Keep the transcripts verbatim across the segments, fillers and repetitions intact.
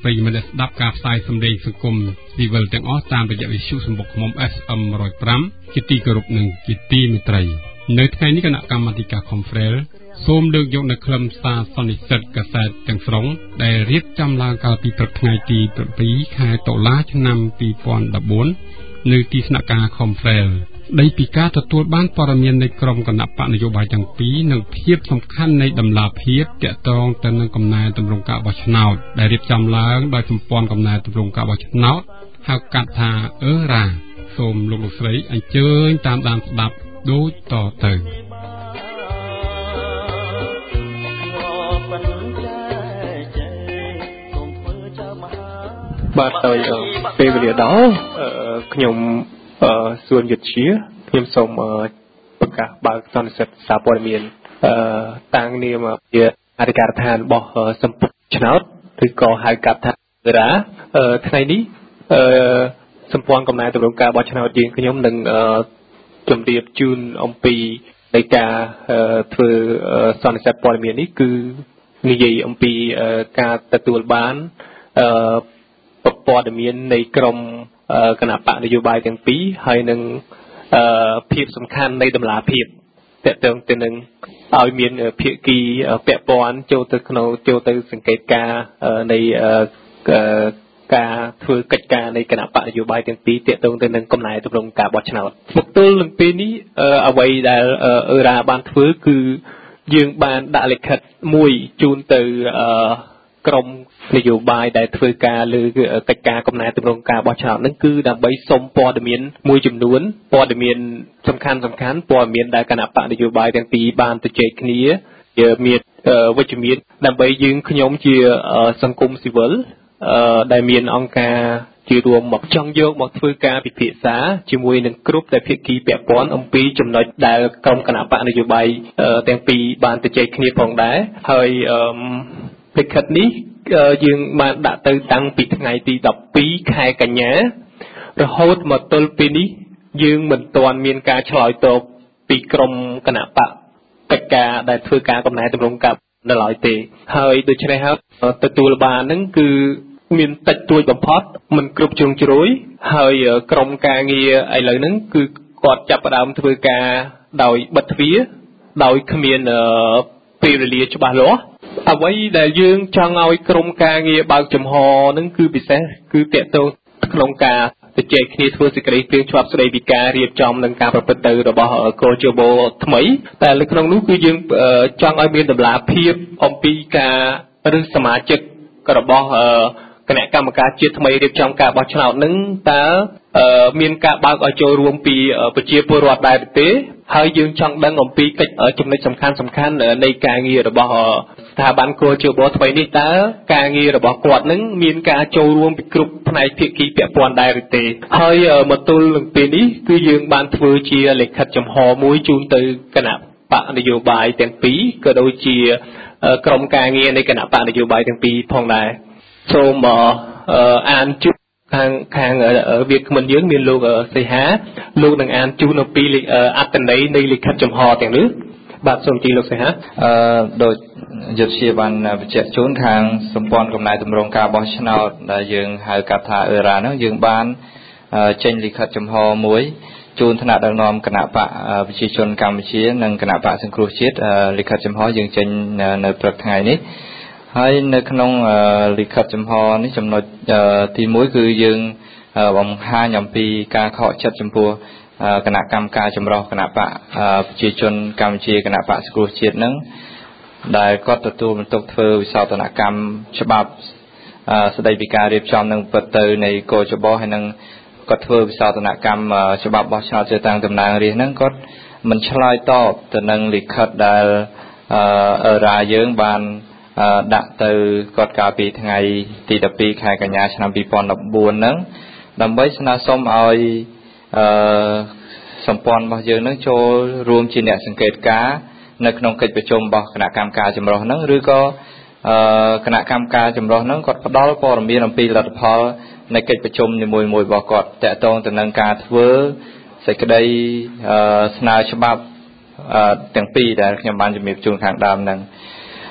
ប្រិយមិត្តស្ដាប់ការផ្សាយសម្លេងសង្គមស៊ីវិលទាំងអស់តាមរយៈវិទ្យុសម្បុកឃ្មុំ เอฟ เอ็ม หนึ่งร้อยห้าជាទីគោរពនិងជាទីមេត្រីនៅថ្ងៃនេះគណៈកម្មាធិការ Conference សូមលើកយកនៅខ្លឹមសារសន្និសីទកាសែតទាំងស្រុងដែលរៀបចំឡើងកាលពីព្រឹកថ្ងៃទីbảyខែតុលាឆ្នាំពីរពាន់ដប់បួននៅទីស្នាក់ការ Conference ដីពីការទទួលបានព័ត៌មាននៃក្រុមគណៈបកនយោបាយទាំងពីរនិងភាពសំខាន់នៃដំណាភាពទាក់ទងទៅនឹងកំណែទម្រង់ការបោះឆ្នោតដែលរៀបចំឡើងដោយសម្ព័ន្ធកំណែទម្រង់ការបោះឆ្នោតហៅកាត់ថាអឺរ៉ាសូមលោកលោកស្រីអញ្ជើញតាមដានស្ដាប់ដូចតទៅបាទដោយពេលវេលាដល់ខ្ញុំសួនយុទ្ធជាខ្ញុំសូមប្រកាសបើកសន្និសីទសារព័ត៌មានតាំងនាមជាអធិការដ្ឋានរបស់សម្ពុតឆ្នោតឬក៏ហៅកាត់ថារ៉ាថ្ងៃនេះសម្ព័ន្ធកំណែទម្រង់ការបោះឆ្នោតយើងខ្ញុំនឹងជម្រាបជូនអំពីនៃការធ្វើសន្និសីទព័ត៌មាននេះគឺនិយាយអំពីការទទួលបានព័ត៌មាននៃក្រមគណៈបកនយោបាយទាំងពីរហើយនឹងភាពសំខាន់នៃតម្លាភាពតើតើទៅនឹងឲ្យមានភាគីពាក់ព័ន្ធចូលទៅក្នុងចូលទៅសង្កេតការនៃការធ្វើកិច្ចការនៃគណៈបកនយោបាយទាំងពីរតើតើទៅនឹងកំណែទម្រង់ការបោះឆ្នោតមកទល់នឹងពេលនេះអ្វីដែលអឺរ៉ាបានធ្វើគឺយើងបានដាក់លិខិតមួយជូនទៅក្រមនយោបាយដែលធ្វើការលើកិច្ចការកំណែទម្រង់ការបោះឆ្នោតហ្នឹងគឺដើម្បីសុំព័ត៌មានមួយចំនួនព័ត៌មានសំខាន់សំខាន់ព័ត៌មានដែលគណៈបកនយោបាយទាំងពីរបានទៅជែកគ្នាជាមានវិជ្ជមានដើម្បីយើងខ្ញុំជាសង្គមស៊ីវិលដែលមានអង្គការជារួមមកចង់យកមកធ្វើការពិភាក្សាជាមួយនឹងគ្រប់តែភាគីពាក់ព័ន្ធអំពីចំណុចដែលក្រុមគណៈបកនយោបាយទាំងពីរបានទៅជែកគ្នាផងដែរហើយលិខិតនេះយើងបានដាក់ទៅតាំងពីថ្ងៃទីដប់ពីរខែកញ្ញារហូតមកទល់ពេលនេះយើងមិនទាន់មានការឆ្លើយតបពីក្រុមគណៈបកកិច្ចការដែលធ្វើការកំណែទម្រង់កាប់នៅឡើយទេហើយដូច្នេះហើយទទួលបានហ្នឹងគឺមានតិចតួចបំផុតមិនគ្រប់ជ្រុងជ្រោយហើយក្រុមការងារឥឡូវហ្នឹងគឺគាត់ចាប់ផ្ដើមធ្វើការដោយបិទទ្វារដោយគ្មានពេលវេលាច្បាស់លាស់អ្វីដែលយើងចង់ឲ្យក្រុមការងារបើកចំហនឹងគឺពិសេសគឺតេតទៅក្នុងការទៅជែកគ្នាធ្វើសេចក្តីព្រៀងច្បាប់ស្តីពីការរៀបចំនិងការប្រព្រឹត្តទៅរបស់គោលជបថ្មីតែនៅក្នុងនោះគឺយើងចង់ឲ្យមានតម្លាភាពអំពីការឬសមាជិករបស់គណៈកម្មការជាតិថ្មីរៀបចំការបោះឆ្នោតនឹងតើមានការបើកឲ្យចូលរួមពីប្រជាពលរដ្ឋដែរទេហើយយើងចង់ដឹងអំពីកិច្ចចំណុចសំខាន់សំខាន់នៃការងាររបស់ស្ថាប័នគោលជបថ្មីនេះតើការងាររបស់គាត់នឹងមានការចូលរួមពីគ្រប់ផ្នែកភាគីពាក់ព័ន្ធដែរឬទេហើយមកទល់នឹងពេលនេះគឺយើងបានធ្វើជាលិខិតចំហមួយជូនទៅគណៈបកនយោបាយទាំងពីរក៏ដូចជាក្រុមការងារនៃគណៈបកនយោបាយទាំងពីរផងដែរសូមអានជូនខាងខាងវាគ្មិនយើងមានលោកសីហាលោកនឹងអានជូនអំពីអត្ថន័យនៃលិខិតចំហទាំងនេះបាទសូមជម្រាបលោកសីហាអឺដូចយុទ្ធជាបានបញ្ជាក់ជូនខាងសម្ព័ន្ធកំណែទម្រង់ការបោះឆ្នោតដែលយើងហៅកាត់ថាអឺរ៉ាហ្នឹងយើងបានចេញលិខិតចំហមួយជូនថ្នាក់ដឹកនាំគណៈបកប្រជាជនកម្ពុជានិងគណៈបកសង្គ្រោះជាតិលិខិតចំហយើងចេញនៅព្រឹកថ្ងៃនេះហើយនៅក្នុងលិខិតចំហនេះចំណុចទីមួយគឺយើងបង្ហាញអំពីការខកចិត្តចំពោះគណៈកម្មការចម្រុះគណៈបកប្រជាជនកម្ពុជាគណៈបកសង្គ្រោះជាតិនឹងដែលគាត់ទទួលបន្ទុកធ្វើវិសោធនកម្មច្បាប់ស្តីពីការរៀបចំនិងពិតទៅនៃគោលច្បាប់ហើយនឹងគាត់ធ្វើវិសោធនកម្មច្បាប់បោះឆ្នោតជ្រើសតាំងតំណាងរាស្ត្រហ្នឹងគាត់មិនឆ្លើយតបទៅនឹងលិខិតដែលអឺរ៉ាយើងបានដាក់ទៅគាត់កាលពីថ្ងៃទីដប់ពីរខែកញ្ញាឆ្នាំពីរពាន់ដប់បួនហ្នឹងដើម្បីស្នើសុំឲ្យអឺសម្ព័ន្ធរបស់យើងនឹងចូលរួមជាអ្នកសង្កេតការណ៍នៅក្នុងកិច្ចប្រជុំរបស់គណៈកម្មការចម្រុះហ្នឹងឬក៏អឺគណៈកម្មការចម្រុះហ្នឹងគាត់ផ្ដល់ព័ត៌មានអំពីលទ្ធផលនៃកិច្ចប្រជុំនីមួយៗរបស់គាត់តាក់ទងទៅនឹងការធ្វើសេចក្តីអឺស្នើច្បាប់អឺទាំងពីរដែលខ្ញុំបានជំរាបជូនខាងដើមហ្នឹង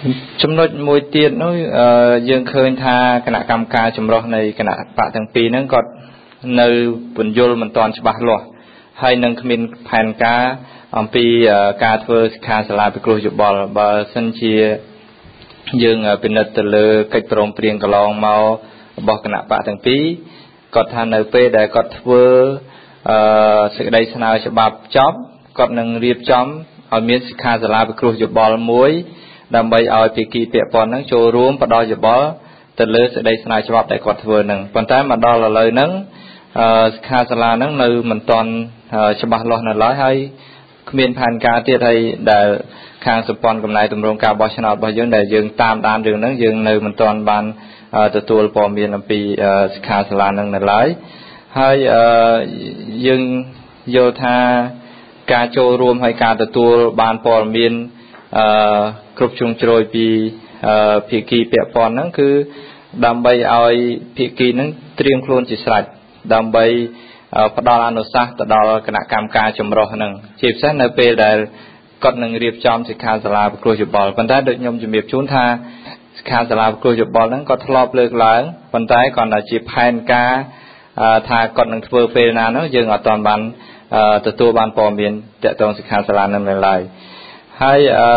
ចំណុចមួយទៀតនោះយើងឃើញថាគណៈកម្មការចម្រុះនៃគណៈបកទាំងពីរហ្នឹងគាត់នៅពន្យល់មិនទាន់ច្បាស់លាស់ហើយនឹងគ្មានផែនការអំពីការធ្វើសិក្ខាសាលាពិគ្រោះយោបល់បើសិនជាយើងពិនិត្យទៅលើកិច្ចព្រមព្រៀងកន្លងមករបស់គណៈបកទាំងពីរគាត់ថានៅពេលដែលគាត់ធ្វើសេចក្តីស្នើច្បាប់ចប់គាត់នឹងរៀបចំឲ្យមានសិក្ខាសាលាពិគ្រោះយោបល់មួយដើម្បីឲ្យភាគីពាក់ព័ន្ធនឹងចូលរួមផ្ដល់យោបល់ទៅលើសេចក្តីស្នើច្បាប់ដែលគាត់ធ្វើនឹងប៉ុន្តែមកដល់ឥឡូវហ្នឹងសិក្ខាសាលាហ្នឹងនៅមិនទាន់ច្បាស់លាស់នៅឡើយហើយគ្មានផែនការទៀតហើយដែលខាងសម្ព័ន្ធកំណែតម្រង់ការបោះឆ្នោតរបស់យើងដែលយើងតាមដានរឿងហ្នឹងយើងនៅមិនទាន់បានទទួលព័ត៌មានអំពីសិក្ខាសាលាហ្នឹងនៅឡើយហើយយើងយល់ថាការចូលរួមហើយការទទួលបានព័ត៌មានគ្រប់ជ្រុងជ្រោយពីភាគីពាក់ព័ន្ធហ្នឹងគឺដើម្បីឲ្យភាគីហ្នឹងត្រៀមខ្លួនជាស្រេចដើម្បីផ្ដល់អនុសាសន៍ទៅដល់គណៈកម្មការចម្រុះហ្នឹងជាពិសេសនៅពេលដែលគាត់នឹងរៀបចំសិក្ខាសាលាពិគ្រោះយោបល់ប៉ុន្តែដូចខ្ញុំជំរាបជូនថាសិក្ខាសាលាពិគ្រោះយោបល់ហ្នឹងគាត់ធ្លាប់លើកឡើងប៉ុន្តែគាត់ថាជាផែនការថាគាត់នឹងធ្វើពេលណានោះយើងអត់ទាន់បានទទួលបានព័ត៌មានទាក់ទងសិក្ខាសាលាហ្នឹងនៅឡើយហើយ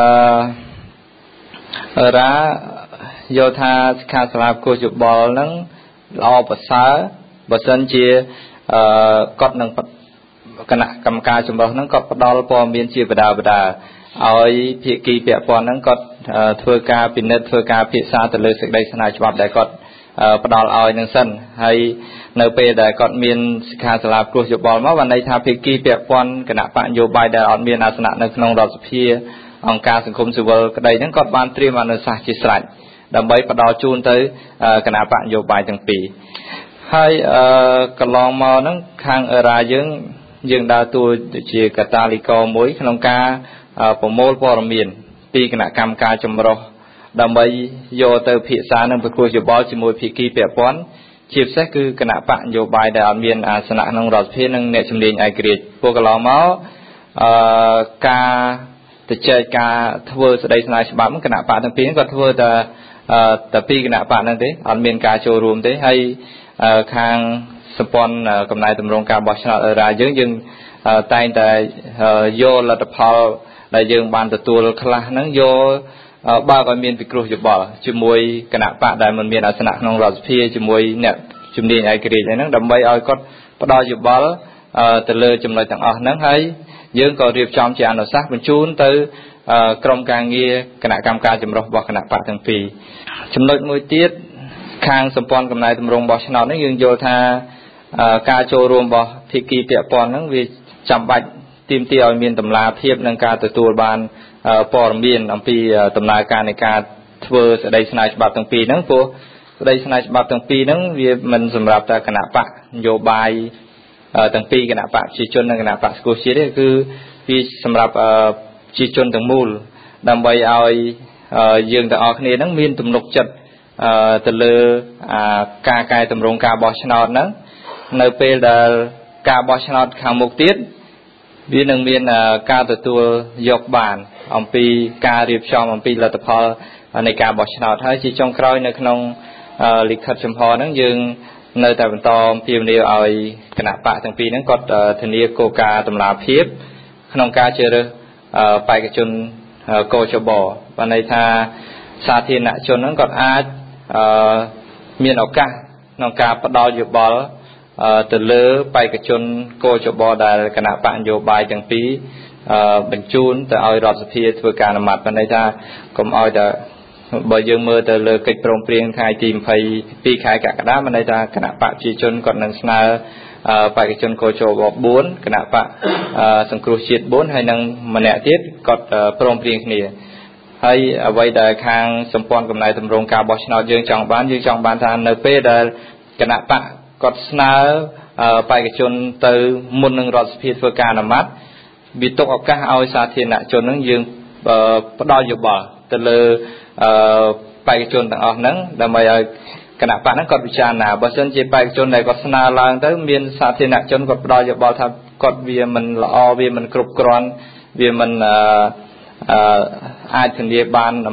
អឺរ៉ាយល់ថាសិក្ខាសាលាពិគ្រោះយោបល់ហ្នឹងល្អប្រសើរបើសិនជាអឺគាត់នឹងគណៈកម្មការចម្រុះហ្នឹងគាត់ផ្ដល់ព័ត៌មានជាបដាបដាឲ្យភាគីពាក់ព័ន្ធហ្នឹងគាត់ធ្វើការពិនិត្យធ្វើការពិភាក្សាទៅលើសេចក្តីស្នើច្បាប់ដែលគាត់ផ្ដល់ឲ្យនឹងសិនហើយនៅពេលដែលគាត់មានសិក្ខាសាលាពិគ្រោះយោបល់មកបានន័យថាភាគីពាក់ព័ន្ធគណៈបកនយោបាយដែលអត់មានអាសនៈនៅក្នុងរដ្ឋសភាអង្គការសង្គមស៊ីវិលក្តីហ្នឹងគាត់បានត្រៀមអនុសាសន៍ជាស្រេចដើម្បីផ្ដល់ជូនទៅគណៈបកនយោបាយទាំងពីរហើយកន្លងមកហ្នឹងខាងអឺរ៉ាយើងយើងដើរតួជាកាតាលីករមួយក្នុងការប្រមូលព័ត៌មានពីគណៈកម្មការចម្រុះដើម្បីយកទៅពិភាក្សានិងប្រគល់យោបល់ជាមួយភាគីពាក់ព័ន្ធជាពិសេសគឺគណៈបកនយោបាយដែលអត់មានអាសនៈក្នុងរដ្ឋសភានិងអ្នកជំនាញឯករាជ្យពួកកន្លងមកអឺការទៅចែកការធ្វើសេចក្តីស្នើច្បាប់គណៈបកទាំងពីរគាត់ធ្វើតែតែពីគណៈបកហ្នឹងទេអត់មានការចូលរួមទេហើយខាងសម្ព័ន្ធកំណែតម្រង់ការបោះឆ្នោតអឺរ៉ាយើងយើងតែងតែយកលទ្ធផលដែលយើងបានទទួលខ្លះហ្នឹងយកបើកឲ្យមានពិគ្រោះយោបល់ជាមួយគណៈបកដែលមិនមានអាសនៈក្នុងរដ្ឋសភាជាមួយអ្នកជំនាញឯករាជ្យហ្នឹងដើម្បីឲ្យគាត់ផ្ដល់យោបល់ទៅលើចំណុចទាំងអស់ហ្នឹងហើយយើងក៏រៀបចំជាអនុសាសន៍បញ្ជូនទៅក្រុមការងារគណៈកម្មការចម្រុះរបស់គណៈបកទាំងពីរចំណុចមួយទៀតខាងសម្ព័ន្ធកំណែតម្រង់បោះឆ្នោតនេះយើងយល់ថាការចូលរួមរបស់ភាគីពាក់ព័ន្ធហ្នឹងវាចាំបាច់ទាមទារឲ្យមានតម្លាភាពនិងការទទួលបានព័ត៌មានអំពីដំណើរការនៃការធ្វើសេចក្តីស្នើច្បាប់ទាំងពីរហ្នឹងព្រោះសេចក្តីស្នើច្បាប់ទាំងពីរហ្នឹងវាមិនសម្រាប់តែគណៈបកនយោបាយទាំងពីរគណៈបកប្រជាជននិងគណៈបកសង្គ្រោះជាតិទេគឺវាសម្រាប់ប្រជាជនទាំងមូលដើម្បីឲ្យយើងទាំងអស់គ្នាហ្នឹងមានទំនុកចិត្តទៅលើការកែតម្រង់ការបោះឆ្នោតហ្នឹងនៅពេលដែលការបោះឆ្នោតខាងមុខទៀតវានឹងមានការទទួលយកបានអំពីការរៀបចំអំពីលទ្ធផលនៃការបោះឆ្នោតហើយជាចុងក្រោយនៅក្នុងលិខិតចំហហ្នឹងយើងនៅតែបន្តអំពាវនាវឲ្យគណៈបកទាំងពីរហ្នឹងគាត់ធានាគោលការណ៍តម្លាភាពក្នុងការជ្រើសរើសបេក្ខជនកោចបបានន័យថាសាធារណជនហ្នឹងគាត់អាចមានឱកាសក្នុងការផ្ដល់យោបល់ទៅលើបេក្ខជនកោចបដែលគណៈបកនយោបាយទាំងពីរបញ្ជូនទៅឲ្យរដ្ឋសភាធ្វើការអនុម័តបានន័យថាកុំឲ្យតែបើយើងមើលទៅលើកិច្ចព្រមព្រៀងថ្ងៃទីម្ភៃពីរខែកក្កដាបានន័យថាគណៈបកប្រជាជនគាត់នឹងស្នើបេក្ខជនកោចបបួនគណៈបកសង្គ្រោះជាតិបួនហើយនិងម្នាក់ទៀតគាត់ព្រមព្រៀងគ្នាហើយអ្វីដែលខាងសម្ព័ន្ធកំណែតម្រង់ការបោះឆ្នោតយើងចង់បានយើងចង់បានថានៅពេលដែលគណៈបកគាត់ស្នើបេក្ខជនទៅមុននឹងរដ្ឋសភាធ្វើការអនុម័តវាទុកឱកាសឲ្យសាធារណជននឹងយើងផ្ដល់យោបល់ទៅលើបេក្ខជនទាំងអស់ហ្នឹងដើម្បីឲ្យគណៈបកហ្នឹងគាត់ពិចារណាបើសិនជាបេក្ខជនដែលគាត់ស្នើឡើងទៅមានសាធារណជនគាត់ផ្ដល់យោបល់ថាគាត់វាមិនល្អវាមិនគ្រប់គ្រាន់វាមិនអាចធានាបាន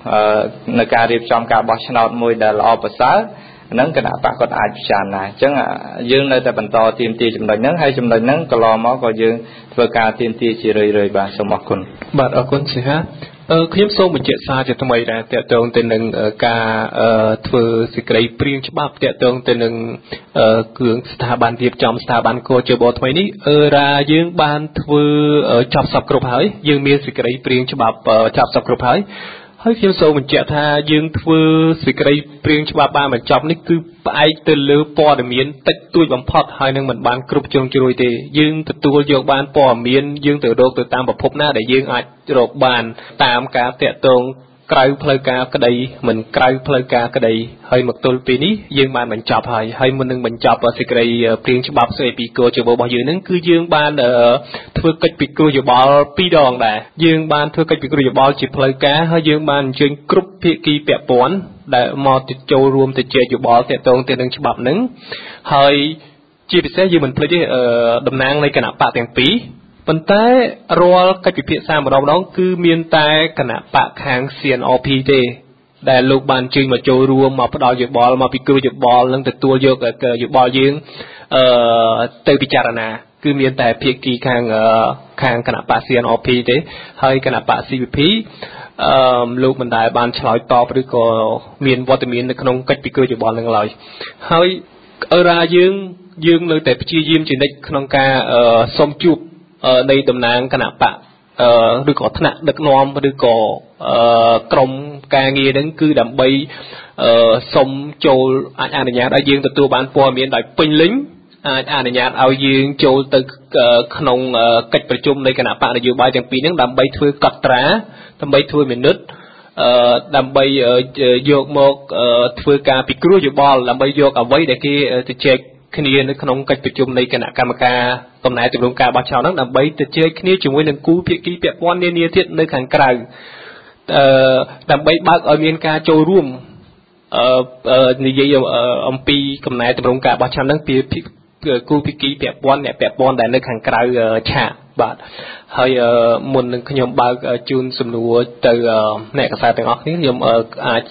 ในการเรียบจำการบอชนอตมวยได้ออกภาษานั่งขณะปะก็อาจจานนะจังอ่ะยืงในแต่บรรทอทีมตีจำนวนนั้นให้จำนวนนั้นก็รอมาก็ยืงเพื่อการทีมตีจีเรื่อยๆบาสมอคุณบาดอคุณสิฮะเออขึ้นส่งมันเจตสาจะทำไมได้แต่ตรงแต่หนึ่งเอ่อการเอ่อเถื่อสิกระไรเปลี่ยนฉบับแต่ตรงแต่หนึ่งเอ่อเกืองสถาบันเรียบจำสถาบันโคเจบอทำไมนี้เออรายืงบานเถื่อเอ่อจับสับกรุบหายยืงมีสิกระไรเปลี่ยนฉบับเอ่อจับสับกรุบหายให้ขึ้นส่งมันเจตท่ายืงเถื่อสิกระไรเปลี่ยนฉบับบ้านมันจับนี่คือไปตื่นเลือปอดเมียนติดตัวบังพอดให้หนึ่งเหมือนบ้านกรุบจงจุยเตยืงตัวโยกบ้านปอดเมียนยืงตัวโรคตัวตามแบบพบหน้าได้ยืงอาจโรคบานตามการเตะตรงไกลเพลกากระไดเหมือนไกลเพลกากระไดให้หมดตัวปีนี้ยืงบานเหมือนจับให้ให้มันหนึ่งเหมือนจับสิกระไรเปลี่ยนฉบับเสปีโกจะบอกว่ายืงนั่นคือยืงบานเอ่อเพื่อกิจปิดกรุยบอลปีดองได้ยืงบานเพื่อกิจปิดกรุยบอลจิเพลกาให้ยืงบานยืงกรุบพิกีเปียปอนได้มาติดโจรวมติดเจอยู่บอลแต่ตรงแต่หนึ่งฉบับหนึ่งให้จีพิเศษยืมมันเพลย์เอ่อดำนางในขณะปะแต่งปีปันแต่รอการพิพิธสามเราน้องคือเมียนแต่ขณะปะคางเซียนอพีเดได้ลูกบอลจึงมาโจรวมมาพอดอยู่บอลมาพิกรูอยู่บอลนั่งแต่ตัวโยกเกิดอยู่บอลยืงเอ่อเตยพิจารณาคือเมียนแต่เพียกีคางเอ่อคางขณะปะเซียนอพีเดให้ขณะปะซีพีลูกมันได้บานฉลอยตอบหรือก็มีนวัตมีนในขนมกัดปีเกอร์อยู่บอลนั่งลอยเฮ้ยเออรายืงยืงเลยแต่พิจิยิ้มจีนในขนมกาเอ่อสมจูบเอ่อในตำนานขณะปะเอ่อหรือก็ถนัดดึกนอมหรือก็เอ่อกรมการเงินนั้นคือดำใบเอ่อสมโจอาจารย์ญาติยืงตัวบานปัวมีนได้ปิงลิงอาจารย์ญาติเอายืงโจตึกขนมกัดประชุมในขณะปะในอยู่ใบจังปีนั้นดำใบถือกัดตราทำใบถ้วยเหมือนนึกดำใบโยกมกถือการปิกรูอยู่บอลดำใบโยกเอาไว้เด็กที่จะเช็คคณีในขนมกัดประชุมในขณะกรรมการตำแหน่งตุลาการบาชาวนั้นดำใบจะเช็คคณีจุ่มไว้หนึ่งกู้เพียกี้เปียกวันเนี่ยเนี่ยที่ในขังกลางดำใบบักเอาเมียนกาโจร่วมนิยมอมปีกำแหน่งตุลาการบาชาวนั้นเปียกู้เพียกี้เปียกวันเนี่ยเปียกวันแต่ในขังกลางฉะบาดให้มุนหนึ่งขยมบางจูนสมนัวtừแนกษาต่างออกนี้ยมอาจ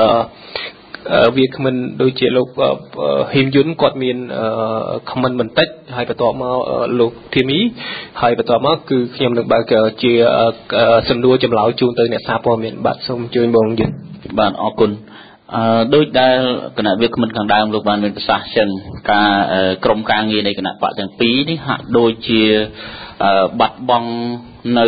việc mình đôi chị lục hiểm dũng quạt miền comment mình tách hai bài toán mà lục thiên ý hai bài toán mà cứ khi nhầm được bài chị sầm đua chấm lão chuông từ nẹt xa po miền bạn xong chơi bóng dũng bạn ở cùng đôi đa cái này việc mình càng đang lục bạn mình sa chân cả krom càng nghe này cái này bạn chẳng phí đi hạ đôi chị bắt băng nơi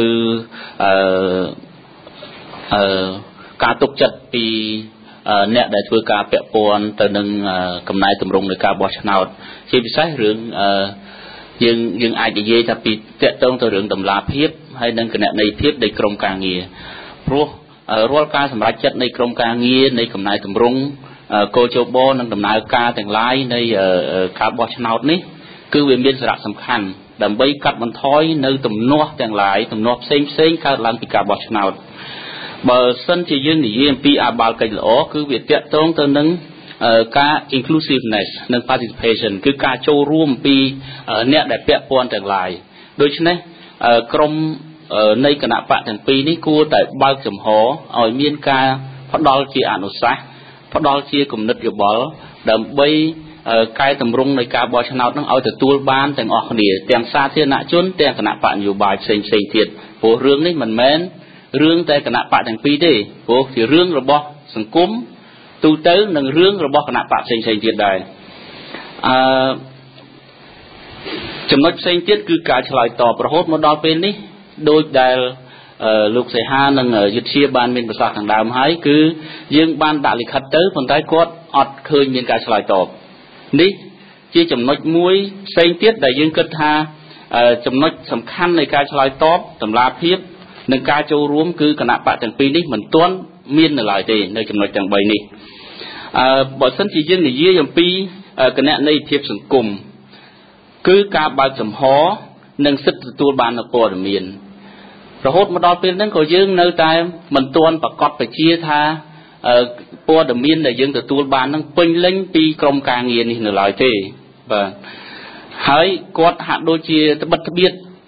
การตกจัดปีเนี่ยได้ช่วยการเปรียบปนแต่หนึ่งกำไรตำรงในการบอชนาดที่พิเศษเรื่องยังยังอาจจะเยี่ยมปีเตะต้องตัวเรื่องตำราเพียบให้นั่งกันในเพียบในกรมการเงียเพราะรัวการสำหรับจัดในกรมการเงียในกำไรตำรงโกโจโบนั่งตำนายการแต่งลายในการบอชนาดนี้คือเวียนเวียนสระสำคัญดำใบกัดมันท้อยในตุ่มนวดแต่งลายตุ่มนวดเซ็งเซ็งการลังปีการบอชนาดบอสันที่ยืนนี่ปีอาบาลกันล้อคือเวียดเตะตรงตัวนึงการ inclusiveness นึง participation คือการโจร่วมปีเนี่ยได้เปะปนแต่งลายโดยเฉพาะกรมในคณะปะแต่งปีนี้กูแต่บางจำหอเอาเมียนกาพอดอลจีอนุสักพอดอลจีกลุ่มนึกอยู่บ่ดำใบกายตำรงในการบอชนาต้องเอาแต่ตัวบ้านแต่งออกเนี่ยแต่งซาเทียนจุนแต่งคณะปะอยู่บ่ายเซ็งเซ็งเทียดโผเรื่องนี้มันแม้นเรื่องแต่คณะปะแต่งปีได้โผที่เรื่องระบบสังคมตูเตอร์หนึ่งเรื่องระบบคณะปะเซ็งเซ็งเทียดได้จำนวนเซ็งเทียดคือการฉลายต่อประโหดมาดอลเป็นนี้โดยได้ลูกเสียห้าหนึ่งยึดเชียบานเป็นภาษาทางดาวหายคือยังบานด่าลิขัดเตอร์คนใต้กอดอดเคยมีการฉลายต่อนี่ที่จำนวนมวยเซ็งเทียดได้ยังกึศหาจำนวนสำคัญในการฉลายต่อสำหรับเพียบหนึ่งการโจรวมคือคณะปะแต่งปีนี้เหมือนต้นมีนหลายทีในจำนวนจังใบนี้บทสันติยังในยี่ยมปีคณะในเทียบสังคมคือการบาดจำหอหนึ่งสิทธิ์ตัวบานปอดมีนประโหดมาดอเป็นนั่นก็ยังในใจมันต้นประกอบไปเชี่ยท่าปอดมีนแต่ยังแต่ตัวบานนั่งเป็นเล่นปีกรมการเงินนี่หลายทีแบบให้กอดหักโดยเชี่ยตบัดทะเบียน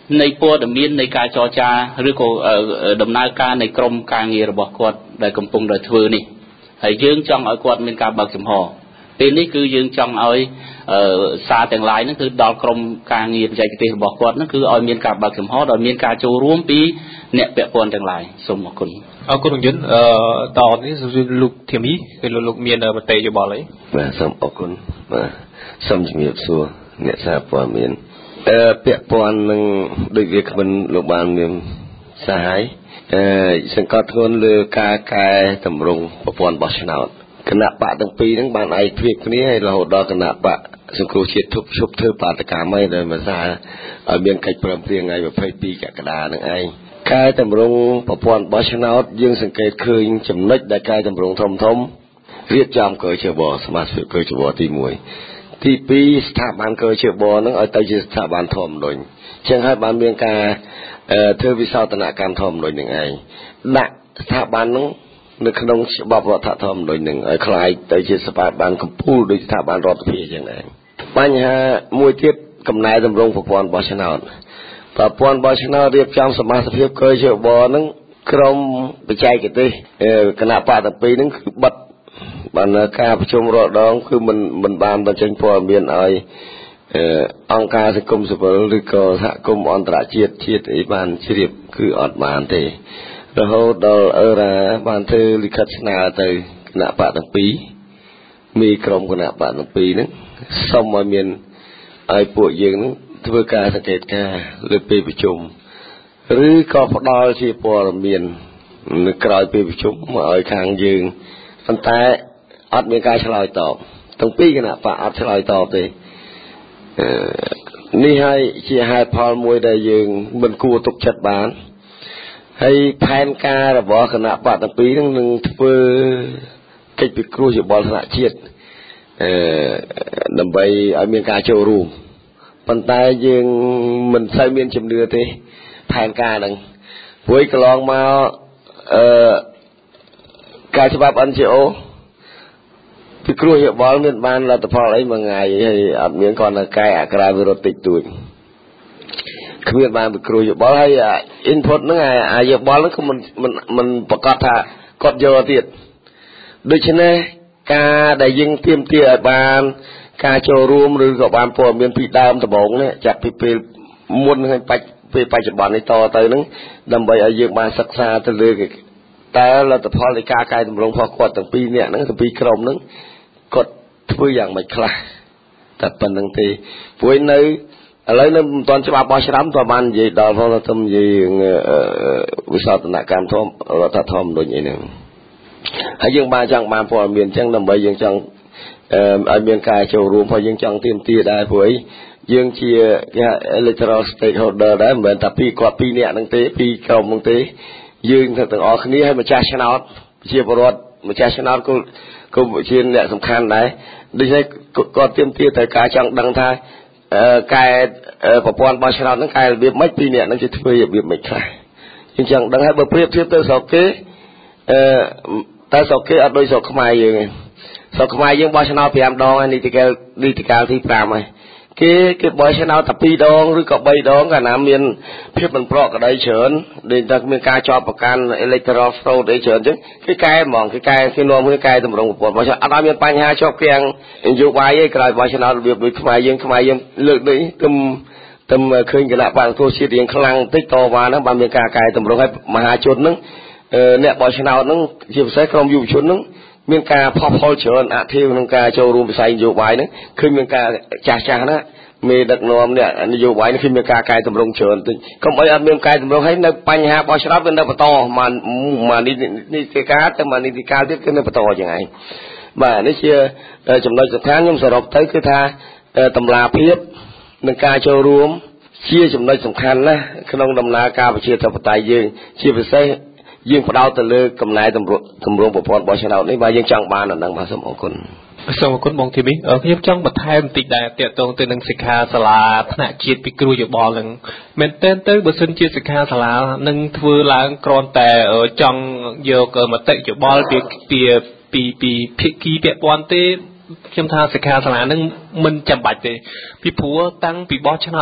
នៃព័ត៌មាននៃការចរចាឬក៏ដំណើរការនៃក្រមការងាររបស់គាត់ដែលកំពុងតែធ្វើនេះហើយយើងចង់ឲ្យគាត់មានការបើកចំហពេលនេះគឺយើងចង់ឲ្យសារទាំងឡាយហ្នឹងគឺដល់ក្រមការងារបច្ចេកទេសរបស់គាត់ហ្នឹងគឺឲ្យមានការបើកចំហដោយមានការចូលរួមពីអ្នកពាក់ព័ន្ធទាំងឡាយសូមអរគុណអរគុណលោកយុនអឺតោះនេះលោកធាមីគឺលោកមានមតិយោបល់អីបាទសូមអរគុណបាទសូមជំរាបសួរអ្នកសារព័ត៌មានអឺពាក់ព័ន្ធនឹងដូចវាគ្មិនលោកបានមានសាហាយអឺសង្កត់ធ្ងន់លើការកែតម្រង់ប្រព័ន្ធបោះឆ្នោតគណៈបកទាំងពីរហ្នឹងបានឯកភាពគ្នាហើយរហូតដល់គណៈបកសង្គ្រោះជាតិទប់ឈប់ធ្វើបាតកម្មហើយដោយមិនសារឲ្យមានកិច្ចព្រមព្រៀងថ្ងៃยี่สิบสองកក្កដាហ្នឹងឯងកែតម្រង់ប្រព័ន្ធបោះឆ្នោតយើងសង្កេតឃើញចំណុចដែលកែតម្រង់ធំធំរៀបចំកោជបសមាជិកកោជបទីមួយទីពីរស្ថាប័នកោជបហ្នឹងឲ្យទៅជាស្ថាប័នធម្មនុញ្ញអញ្ចឹងហើយបានមានការធ្វើវិសោធនកម្មធម្មនុញ្ញនឹងឯងដាក់ស្ថាប័នហ្នឹងនៅក្នុងច្បាប់រដ្ឋធម្មនុញ្ញនឹងឲ្យคล้ายទៅជាស្ថាប័នកម្ពុជាដូចស្ថាប័នរដ្ឋាភិបាលយ៉ាងដែរបញ្ហាមួយទៀតកំណែតម្រង់ប្រព័ន្ធបោះឆ្នោតប្រព័ន្ធបោះឆ្នោតរៀបចំសមាជិកភាពកោជបហ្នឹងក្រុមបច្ចេកទេសគណៈបកទាំងពីរហ្នឹងគឺបិទបានការប្រជុំរាល់ដងគឺមិនមិនបានបញ្ចេញព័ត៌មានឲ្យអង្គការសង្គមស៊ីវិលឬក៏សហគមន៍អន្តរជាតិជាតិអីបានជ្រាបគឺអត់បានទេរហូតដល់អឺរ៉ាបានធ្វើលិខិតស្នើទៅគណៈបកទាំងពីរមីក្រុមគណៈបកទាំងពីរហ្នឹងសុំឲ្យមានឲ្យពួកយើងហ្នឹងធ្វើការសង្កេតការណ៍លើពេលប្រជុំឬក៏ផ្ដល់ជាព័ត៌មាននៅក្រោយពេលប្រជុំមកឲ្យខាងយើងប៉ុន្តែអត់មានការឆ្លើយតបទាំងពីរគណៈបកអត់ឆ្លើយតបទេនេះហើយជាហេតុផលមួយដែលយើងមិនគួរទុកចិត្តបានហើយផែនការរបស់គណៈបកទាំងពីរនឹងនឹងធ្វើកិច្ចពិគ្រោះយោបល់ថ្នាក់ជាតិអឺដើម្បីឲ្យមានការចូលរួមប៉ុន្តែយើងមិនសូវមានជំនឿទេផែនការហ្នឹងព្រោះកន្លងមកអឺការច្បាប់ เอ็น จี โอ ពិគ្រោះយោបល់មានបានលទ្ធផលអីមួយថ្ងៃហើយអត់មានគាត់នៅកែអក្ខរាវិរុទ្ធតិចតួចគ្មានបានពិគ្រោះយោបល់ហើយ input ហ្នឹងអាយោបល់ហ្នឹងក៏មិនមិនមិនប្រកាសថាគាត់យកទៀតដូច្នេះការដែលយើងទាមទារឲ្យបានការចូលរួមឬក៏បានព័ត៌មានពីដើមដំបូងនេះចាប់ពីពេលមុនហើយបច្ចពេលបច្ចុប្បន្ននេះតទៅហ្នឹងដើម្បីឲ្យយើងបានសិក្សាទៅលើតើលទ្ធផលនៃការកែតម្រង់របស់គាត់ទាំងពីរនាក់ហ្នឹងទាំងពីរក្រុមហ្នឹងគាត់ធ្វើយ៉ាងម៉េចខ្លះតែប៉ុណ្្នឹងទេព្រោះនៅឥឡូវនៅមិនទាន់ច្បាប់បោះឆ្នោតតើបាននិយាយដល់ផងទៅនិយាយវិសោធនកម្មធម្មរដ្ឋធម្មនុញ្ញអីហ្នឹងហើយយើងបានចង់បានព័ត៌មានអញ្ចឹងដើម្បីយើងចង់ឲ្យមានការចូលរួមហើយយើងចង់ទាមទារដែរព្រោះអីយើងជាគេ electoral stakeholder ដែរមិនមែនតែពីគាត់ពីរនាក់ហ្នឹងទេពីក្រុមហ្នឹងទេយើងទាំងអស់គ្នាឲ្យម្ចាស់ឆ្នោតជាពលរដ្ឋម្ចាស់ឆ្នោតក៏ក៏ជាអ្នកសំខាន់ដែរដូច្នេះគាត់ទាមទារទៅការចង់ដឹងថាកែប្រព័ន្ធបោះឆ្នោតហ្នឹងកែរបៀបម៉េចពីរនាក់ហ្នឹងជាធ្វើរបៀបម៉េចខ្លះយើងចង់ដឹងហើយបើប្រៀបធៀបទៅស្រុកគេអឺតែស្រុកគេអត់ដូចស្រុកខ្មែរយើងទេស្រុកខ្មែរយើងបោះឆ្នោតប្រាំដងហើយនីតិកាលនីតិកាលទីប្រាំហើយគេគេបោះឆ្នោតតែពីរដងឬក៏បីដងកាលណាមានភាពមិនប្រក្រតីច្រើនដូចតែមានការជាប់ប្រកាន់ electoral fraud អីច្រើនអញ្ចឹងគេកែហ្មងគេកែគេនាំគ្នាកែតម្រង់ប្រព័ន្ធបោះឆ្នោតអត់ឲ្យមានបញ្ហាជាប់គាំងនយោបាយឯក្រោយបោះឆ្នោតរបៀបដូចខ្មែរយើងខ្មែរយើងលើកនេះទឹមទឹមឃើញគណៈបកទោះជាតិរៀងខ្លាំងតិចតវ៉ាហ្នឹងបានមានការកែតម្រង់ឲ្យមហាជនហ្នឹងអ្នកបោះឆ្នោតហ្នឹងជាពិសេសក្រុមយុវជនហ្នឹងមានការផុសផុលច្រើនអធិក្នុងការចូលរួមវិស័យនយោបាយហ្នឹងឃើញមានការចាស់ចាស់ណាមេដឹកនាំអ្នកនយោបាយនេះគឺមានការកែតម្រង់ច្រើនតិចកុំអីអត់មានកែតម្រង់ហើយនៅបញ្ហាបោះឆ្នោតវានៅបន្តមកមកនេះនេះទីការទៅមកនេះទីការទៀតគឺនៅបន្តយ៉ាងហ្នឹងបាទនេះជាចំណុចសំខាន់ខ្ញុំសរុបទៅគឺថាតម្លាភាពនិងការចូលរួមជាចំណុចសំខាន់ណាស់ក្នុងដំណើរការប្រជាធិបតេយ្យយើងជាពិសេសយើងផ្ដោតទៅលើកំណែតម្រង់កម្រងប្រព័ន្ធបោះឆ្នោតនេះបាទយើងចង់បានអាហ្នឹងបាទសូមអរគុណសូមអរគុណបងធីមីខ្ញុំចង់បន្ថែមបន្តិចដែរទាក់ទងទៅនឹងសិក្ខាសាលាថ្នាក់ជាតិពិគ្រោះយោបល់នឹងមែនតើទៅបើសិនជាសិក្ខាសាលានឹងធ្វើឡើងគ្រាន់តែចង់យកមតិយោបល់ពីពីពីពីភាគីពាក់ព័ន្ធទេខ្ញុំថាសិក្ខាសាលានឹងមិនចាំបាច់ទេពីព្រោះតាំងពីបោះឆ្នោត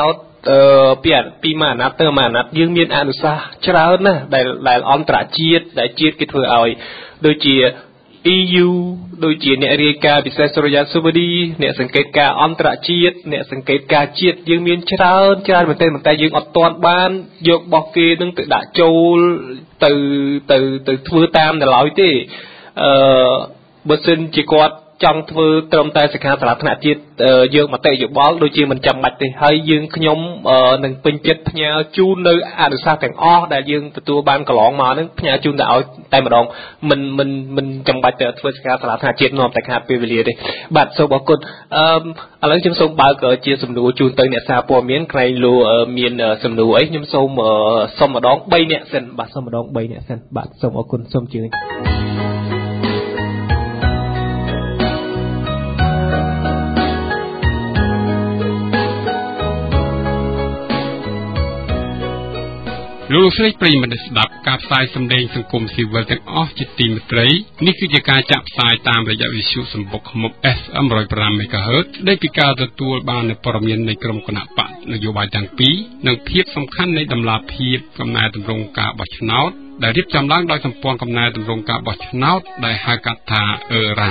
អឺពីពីមួយអាណត្តិទៅមួយអាណត្តិយើងមានអនុសាសន៍ច្រើនណាស់ដែលដែលអន្តរជាតិដែលជាតិគេធ្វើឲ្យដូចជា E U ដូចជាអ្នករាយការណ៍ពិសេសសុរិយាសុវរីអ្នកសង្កេតការអន្តរជាតិអ្នកសង្កេតការជាតិយើងមានច្រើនច្រើនមែនទែនតែយើងអត់ទាន់បានយកបោះគេនឹងទៅដាក់ចូលទៅទៅទៅធ្វើតាមដល់ឡើយទេអឺបើសិនជាគាត់ចង់ធ្វើត្រឹមតែសិក្ខាសាលាថ្នាក់ជាតិយើងមតិយោបល់ដូចជាមិនចាំបាច់ទេហើយយើងខ្ញុំនឹងពេញចិត្តផ្ញើជូននៅអនុសាសន៍ទាំងអស់ដែលយើងទទួលបានកន្លងមកហ្នឹងផ្ញើជូនទៅឲ្យតែម្ដងមិនមិនមិនចាំបាច់ទៅធ្វើសិក្ខាសាលាថ្នាក់ជាតិនាំតែខាតពេលវេលាទេបាទសូមអរគុណអឺឥឡូវខ្ញុំសូមបើកជាសំណួរជូនទៅអ្នកសារព័ត៌មានក្រែងលោកមានសំណួរអីខ្ញុំសូមសុំម្ដងបីនាក់សិនបាទសូមម្ដងបីនាក់សិនបាទសូមអរគុណសូមជឿលោកស្រីប្រិយមិត្តស្ដាប់ការផ្សាយសម្លេងសង្គមស៊ីវិលទាំងអស់ជាទីមេត្រីនេះគឺជាការចាក់ផ្សាយតាមរយៈវិទ្យុសម្បុកខ្មុំ เอฟ เอ็ม one oh five មេហ្គាហឺត ដែលពីការទទួលបាននូវព័ត៌មាននៃក្រុមគណៈបកនយោបាយទាំងពីរនិងភាពសំខាន់នៃដំណាភាពកំណែតម្រង់ការបោះឆ្នោតដែលរៀបចំឡើងដោយសម្ព័ន្ធកំណែតម្រង់ការបោះឆ្នោតដែលហៅកាត់ថាអឺរ៉ា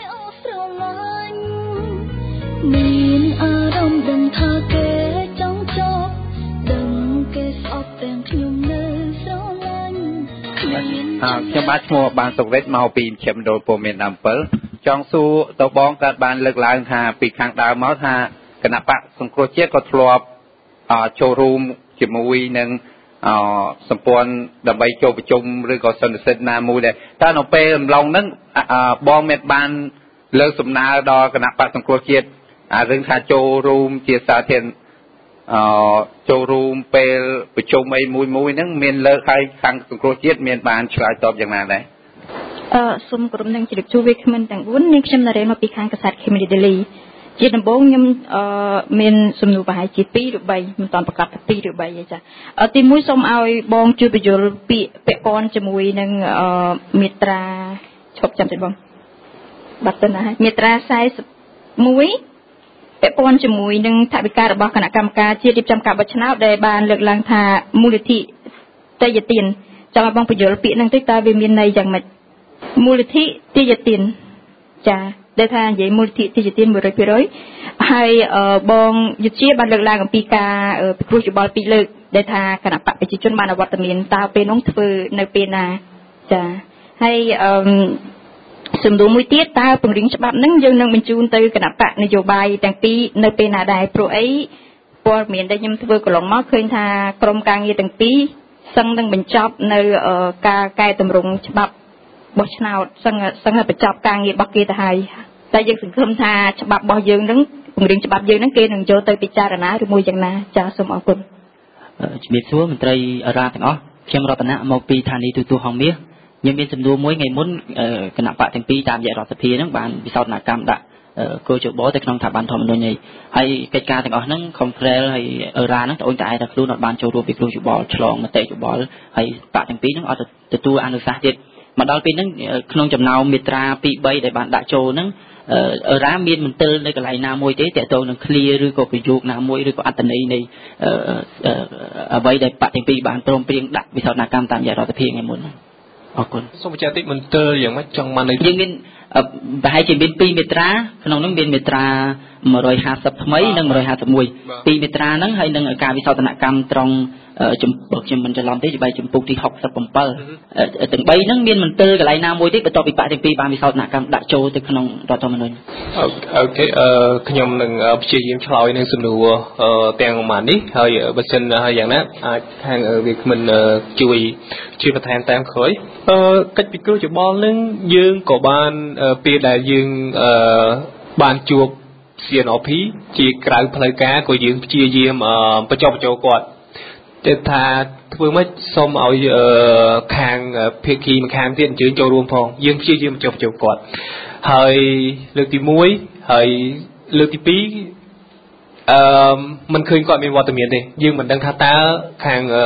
មានអារម្មណ៍ដឹងថាគេចង់ចប់ដឹងគេស្អប់ទាំងខ្ញុំនៅស្រឡាញ់ខ្ញុំបាទឈ្មោះបានសុវិតមកពីមជ្ឈមណ្ឌលព័ត៌មានអំពិលចង់សួរទៅបងកើតបានលើកឡើងថាពីខាងដើមមកថាគណៈបកសង្គ្រោះជាតិក៏ធ្លាប់ចូលរួមជាមួយនឹងសម្ព័ន្ធដើម្បីចូលប្រជុំឬក៏សន្និសីទណាមួយដែរតើនៅពេលអំឡុងហ្នឹងបងមានបានលើកសំណើដល់គណៈបកសង្គ្រោះជាតិអារឿងថាចូលរួមជាសាធារណអឺចូលរួមពេលប្រជុំអីមួយមួយហ្នឹងមានលើកឲ្យខាងសង្គ្រោះជាតិមានបានឆ្លើយតបយ៉ាងណាដែរអឺសូមគោរពនឹងជម្រាបសួរវាគ្មិនទាំងបួននេះខ្ញុំណារ៉េមកពីខាងកាសែត Community Daily ជាដំបូងខ្ញុំអឺមានសំណួរប្រហែលជាtwoឬthreeមិនតាន់ប្រកាសថាtwoឬthreeទេចាអឺទីoneសូមឲ្យបងជួយបញ្យល់ពាក្យពាក់ព័ន្ធជាមួយនឹងអឺមាត្រាឈប់ចាំតិចបងបាត់ទៅណាមាត្រាforty-oneពាក់ព័ន្ធជាមួយនឹងថវិការបស់គណៈកម្មការជាតិរៀបចំការបោះឆ្នោតដែលបានលើកឡើងថាមូលនិធិទេយ្យទានចង់ឲ្យបងបញ្យល់ពាក្យហ្នឹងតិចតើវាមានន័យយ៉ាងម៉េចមូលនិធិទេយ្យទានចាដែលថានិយាយមូលនិធិទេយ្យទានone hundred percentហើយបងយុជាបានលើកឡើងអំពីការពិគ្រោះយោបល់ពីរលើកដែលថាគណៈបកប្រជាជនបានអវត្តមានតើពេលនោះធ្វើនៅពេលណាចាហើយអឺសំណួរមួយទៀតតើពង្រឹងច្បាប់ហ្នឹងយើងនឹងបញ្ជូនទៅគណៈបកនយោបាយទាំងពីរនៅពេលណាដែរព្រោះអីព័ត៌មានដែលខ្ញុំធ្វើកន្លងមកឃើញថាក្រុមការងារទាំងពីរសឹងនឹងបញ្ចប់នៅការកែតម្រង់ច្បាប់បោះឆ្នោតសឹងសឹងឲ្យបញ្ចប់ការងាររបស់គេទៅហើយតែយើងសង្ឃឹមថាច្បាប់របស់យើងហ្នឹងពង្រឹងច្បាប់យើងហ្នឹងគេនឹងយកទៅពិចារណាឬមួយយ៉ាងណាចាសសូមអរគុណជំរាបសួរមន្ត្រីអារ៉ាទាំងអស់ខ្ញុំរតនៈមកពីឋានីទូតហងមាសខ្ញុំមានសំណួរមួយថ្ងៃមុនគណៈបកទាំងពីរតាមរយៈរដ្ឋសភាហ្នឹងបានវិសោធនកម្មដាក់គោលយោបល់ទៅក្នុងស្ថាប័នធម្មនុញ្ញហើយកិច្ចការទាំងអស់ហ្នឹង Confrel ហើយអឺរ៉ាហ្នឹងត្អូញត្អែតែខ្លួនអត់បានចូលរួមពិគ្រោះយោបល់ឆ្លងមតិយោបល់ហើយបកទាំងពីរហ្នឹងអត់ទទួលអនុសាសន៍ទៀតមកដល់ពេលហ្នឹងក្នុងចំណោមមាត្រាtwo threeដែលបានដាក់ចូលហ្នឹងអឺរ៉ាមានមន្ទិលនៅកន្លែងណាមួយទេតើតើនឹង clear ឬក៏ប្រយោគណាមួយឬក៏អត្ថន័យនៃអ្វីដែលបកទាំងពីរបានព្រមព្រៀងដាក់វិសោធនកម្មតាមរយៈរដ្ឋសភាថ្ងៃមុនអរគុណសូមបញ្ជាក់តិចមន្ទិលយ៉ាងម៉េចចង់បានយើងមានប្រហែលជាមានtwoមាត្រាក្នុងនោះមានមាត្រាone fiftyថ្មីនិងone fifty-oneពីរមាត្រាហ្នឹងហើយនឹងការវិសោធនកម្មត្រង់ចំពោះខ្ញុំមិនច្រឡំទេបែបចំពោះទីsixty-sevenទាំងបីហ្នឹងមានមន្ទិលកន្លែងណាមួយទេបន្ទាប់ពីបកទាំងពីរបានវិសោធនកម្មដាក់ចូលទៅក្នុងរដ្ឋធម្មនុញ្ញអូខេអឺខ្ញុំនឹងព្យាយាមឆ្លើយនឹងសំណួរទាំងប៉ុន្មាននេះហើយបើសិនយ៉ាងណាអាចខាងវាគ្មិនជួយជួយបន្ថែមតាមក្រោយអឺកិច្ចពិគ្រោះយោបល់នឹងយើងក៏បានពេលដែលយើងអឺបានជួប C N R P ជាក្រៅផ្លូវការក៏យើងព្យាយាមបញ្ចុះបញ្ចូលគាត់តែថាធ្វើម៉េចសូមឲ្យខាងភាគីម្ខាងទៀតអញ្ជើញចូលរួមផងយើងព្យាយាមបញ្ចុះបញ្ចូលគាត់ហើយលើកទីoneហើយលើកទីtwoអឺមិនឃើញគាត់មានវត្តមានទេយើងមិនដឹងថាតើខាង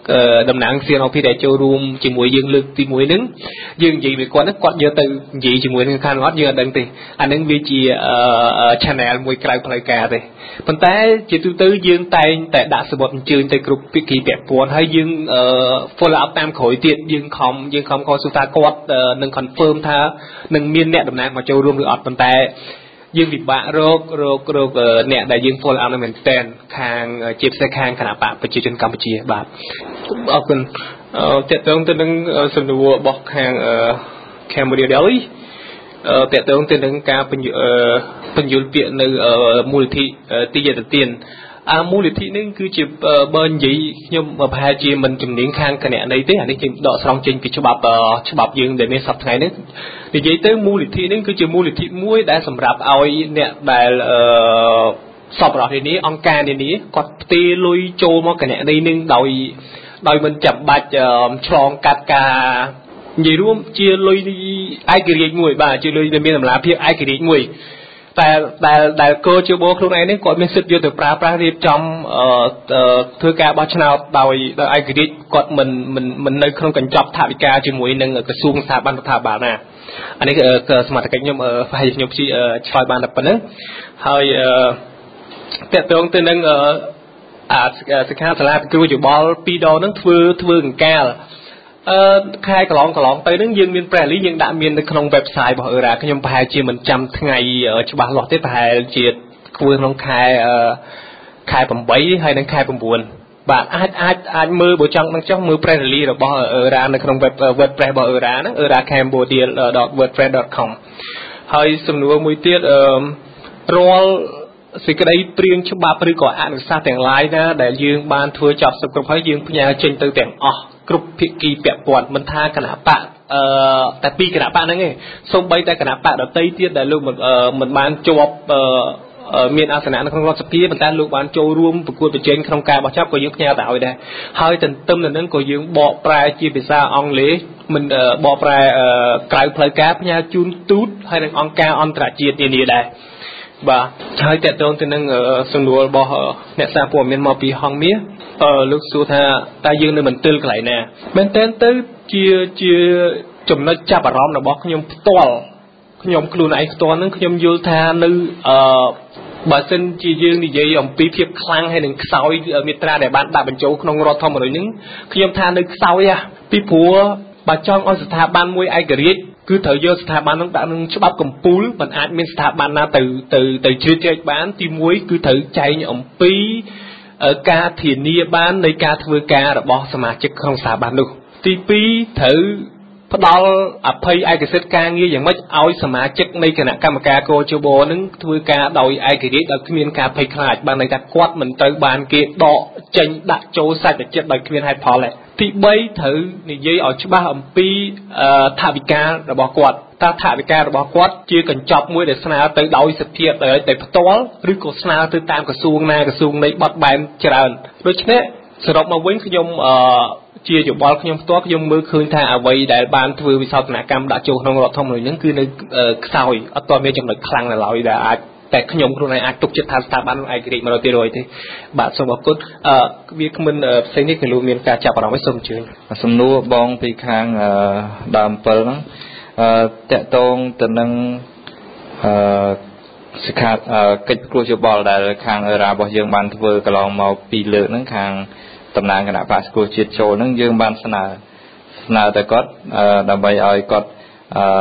តំណាងសៀនអភិដែលចូលរួមជាមួយយើងលើកទីមួយហ្នឹងយើងនិយាយvớiគាត់ហ្នឹងគាត់យកទៅនិយាយជាមួយនឹងខាងអត់យើងអត់ដឹងទេអាហ្នឹងវាជា channel មួយក្រៅផ្លូវការទេប៉ុន្តែជាទូទៅយើងតែងតែដាក់សមុទ្រអញ្ជើញទៅគ្រប់ភាគីពាក់ព័ន្ធហើយយើង follow up តាមក្រោយទៀតយើងខំយើងខំខលសួរថាគាត់នឹង confirm ថានឹងមានអ្នកតំណាងមកចូលរួមឬអត់ប៉ុន្តែយើងពិបាករករករកអ្នកដែលយើង follow up នឹងមែនតើខាងជាពិសេសខាងគណៈបកប្រជាជនកម្ពុជាបាទអរគុណតើតើទៅនឹងសំណួររបស់ខាង Cambodia Delhi តើតើទៅនឹងការបញ្យល់ពាក្យនៅមូលនិធិទីយត្តទានអាមូលនិធិនេះគឺជាបើនិយាយខ្ញុំប្រហែលជាមិនជំនាញខាងគណនេយ្យទេអានេះខ្ញុំដកស្រង់ចេញពីច្បាប់ច្បាប់យើងដែលមានសប្តាហ៍ថ្ងៃនេះនិយាយទៅមូលនិធិនេះគឺជាមូលនិធិមួយដែលសម្រាប់ឲ្យអ្នកដែលសពរដ្ឋនេះអង្គការនេះគាត់ផ្ទេរលុយចូលមកគណនេយ្យនឹងដោយដោយមិនចាំបាច់ឆ្លងកាត់ការនិយាយរួមជាលុយឯករាជ្យមួយបាទជាលុយដែលមានតម្លាភាពឯករាជ្យមួយតែដែលដែលកោជបខ្លួនឯងនេះគាត់មានសិទ្ធិយកទៅប្រើប្រាស់រៀបចំធ្វើការបោះឆ្នោតដោយដោយឯករាជ្យគាត់មិនមិនមិននៅក្នុងកញ្ចប់ថវិកាជាមួយនឹងក្រសួងស្ថាប័នរដ្ឋាភិបាលណាអានេះគឺសមត្ថកិច្ចខ្ញុំប្រហែលខ្ញុំឆ្លើយបានតែប៉ុណ្្នឹងហើយតើតើទៅនឹងអាសិក្ខាសាលាគ្រូយោបល់ពីរដងហ្នឹងធ្វើធ្វើអង្កាលអឺខែកន្លងកន្លងទៅហ្នឹងយើងមានព្រះលីយើងដាក់មាននៅក្នុង website របស់អឺរ៉ាខ្ញុំប្រហែលជាមិនចាំថ្ងៃច្បាស់លាស់ទេប្រហែលជាធ្វើក្នុងខែខែ8ហើយនិងខែ9បាទអាចអាចអាចមើលបើចង់នឹងចុះមើលព្រះលីរបស់អឺរ៉ានៅក្នុង web WordPress របស់អឺរ៉ាហ្នឹង eura cambodia dot wordpress dot com ហើយសំណួរមួយទៀតអឺរាល់សេចក្តីព្រៀងច្បាប់ឬក៏អនុសាសន៍ទាំងឡាយណាដែលយើងបានធ្វើចប់សគ្រប់ហើយយើងផ្ញើចេញទៅទាំងអស់គ្រប់ភាគីពាក់ព័ន្ធមិនថាគណៈបកអឺតែពីគណៈបកហ្នឹងឯងសូម្បីតែគណៈបកដតីទៀតដែលលោកមិនបានជាប់មានអាសនៈនៅក្នុងរដ្ឋសភាប៉ុន្តែលោកបានចូលរួមប្រកួតប្រជែងក្នុងការបោះឆ្នោតក៏យើងផ្ញើទៅឲ្យដែរហើយទន្ទឹមនឹងហ្នឹងក៏យើងបកប្រែជាភាសាអង់គ្លេសមិនបកប្រែក្រៅផ្លូវការផ្ញើជូនទូតហើយនឹងអង្គការអន្តរជាតិនានាដែរបាទហើយតើតើទៅនឹងសំណួររបស់អ្នកសារព័ត៌មានមកពីហងមាសអឺលោកសួរថាតើយើងនៅមន្ទិលកន្លែងណាមែនតើទៅជាជាចំណុចចាប់អារម្មណ៍របស់ខ្ញុំផ្ទាល់ខ្ញុំខ្លួនឯងផ្ទាល់ហ្នឹងខ្ញុំយល់ថានៅអឺបើសិនជាយើងនិយាយអំពីភាពខ្លាំងហើយនឹងខ្សោយមាត្រាដែលបានដាក់បញ្ចូលក្នុងរដ្ឋធម្មនុញ្ញហ្នឹងខ្ញុំថានៅខ្សោយហ่ะពីព្រោះបើចង់ឲ្យស្ថាប័នមួយឯករាជ្យគឺត្រូវយកស្ថាប័ននោះដាក់ក្នុងច្បាប់កម្ពុជាមិនអាចមានស្ថាប័នណាទៅទៅទៅជ្រៀតជ្រែកបានទីមួយគឺត្រូវចែងអំពីការធានាបាននៃការធ្វើការរបស់សមាជិកក្នុងស្ថាប័ននោះទីពីរត្រូវផ្ដល់អភ័យឯកសិទ្ធិការងារយ៉ាងម៉េចឲ្យសមាជិកនៃគណៈកម្មការកោជបនឹងធ្វើការដោយឯករាជ្យដោយគ្មានការភ័យខ្លាចបានន័យថាគាត់មិនត្រូវបានគេដកចេញដាក់ចូលសាច់ចិត្តដោយគ្មានហេតុផលទេទីបីត្រូវនិយាយឲ្យច្បាស់អំពីថវិការបស់គាត់តើថវិការបស់គាត់ជាកញ្ចប់មួយដែលស្នើទៅដោយសភាតែផ្ទាល់ឬក៏ស្នើទៅតាមក្រសួងណាក្រសួងនៃបត់បែនច្រើនដូច្នេះសរុបមកវិញខ្ញុំអឺជាយោបល់ខ្ញុំផ្ទាល់ខ្ញុំមើលឃើញថាអ្វីដែលបានធ្វើវិសោធនកម្មដាក់ចូលក្នុងរដ្ឋធម្មនុញ្ញហ្នឹងគឺនៅខ្សោយអត់ទាន់មានចំណុចខ្លាំងនៅឡើយដែលអាចតែខ្ញុំខ្លួនឯងអាចទុកចិត្តថាស្ថាប័នឯករាជ្យមួយទៀតរយទេបាទសូមអរគុណអឺវាគ្មិនផ្សេងនេះគឺលោកមានការចាប់អារម្មណ៍ឲ្យសូមអញ្ជើញសំណួរបងពីខាងដើមពិលហ្នឹងអឺតកតងទៅនឹងអឺសិក្ខាកិច្ចគ្រួយោបល់ដែលខាងអឺរ៉ារបស់យើងបានធ្វើកន្លងមកពីរលើកហ្នឹងខាងតំណាងគណៈបក្សគូជាតិចូលហ្នឹងយើងបានស្នើស្នើទៅគាត់ដើម្បីឲ្យគាត់អឺ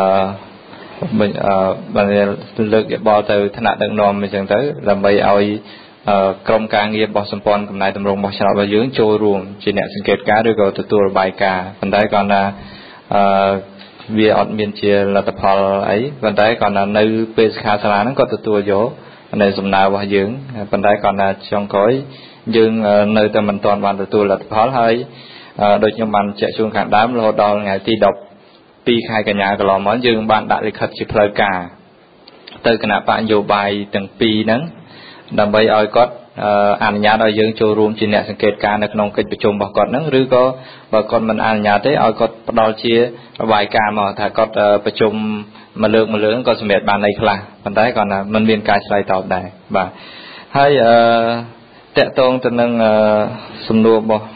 បានលើកយោបល់ទៅថ្នាក់ដឹកនាំអញ្ចឹងទៅដើម្បីឲ្យក្រុមការងាររបស់សម្ព័ន្ធកំណែតម្រង់របស់ឆ្នោតរបស់យើងចូលរួមជាអ្នកសង្កេតការណ៍ឬក៏ទទួលរបាយការណ៍ប៉ុន្តែគាត់ថាអឺវាអត់មានជាលទ្ធផលអីប៉ុន្តែគាត់ថានៅពេលសិក្ខាសាលាហ្នឹងគាត់ទទួលយកនៅសំណើរបស់យើងប៉ុន្តែគាត់ថាចុងក្រោយយើងនៅតែមិនទាន់បានទទួលលទ្ធផលហើយដូចខ្ញុំបានជែកជូនខាងដើមរហូតដល់ថ្ងៃទីដប់ពីរខែកញ្ញាកន្លងមកយើងបានដាក់លិខិតជាផ្លូវការទៅគណៈបកនយោបាយទាំងពីរហ្នឹងដើម្បីឲ្យគាត់អនុញ្ញាតឲ្យយើងចូលរួមជាអ្នកសង្កេតការណ៍នៅក្នុងកិច្ចប្រជុំរបស់គាត់ហ្នឹងឬក៏បើគាត់មិនអនុញ្ញាតទេឲ្យគាត់ផ្ដល់ជារបាយការណ៍មកថាគាត់ប្រជុំមួយលើកមួយលើកគាត់សម្រេចបានអីខ្លះប៉ុន្តែគាត់ថាមិនមានការឆ្លើយតបដែរបាទហើយអឺតកតងទៅនឹងសំណួររបស់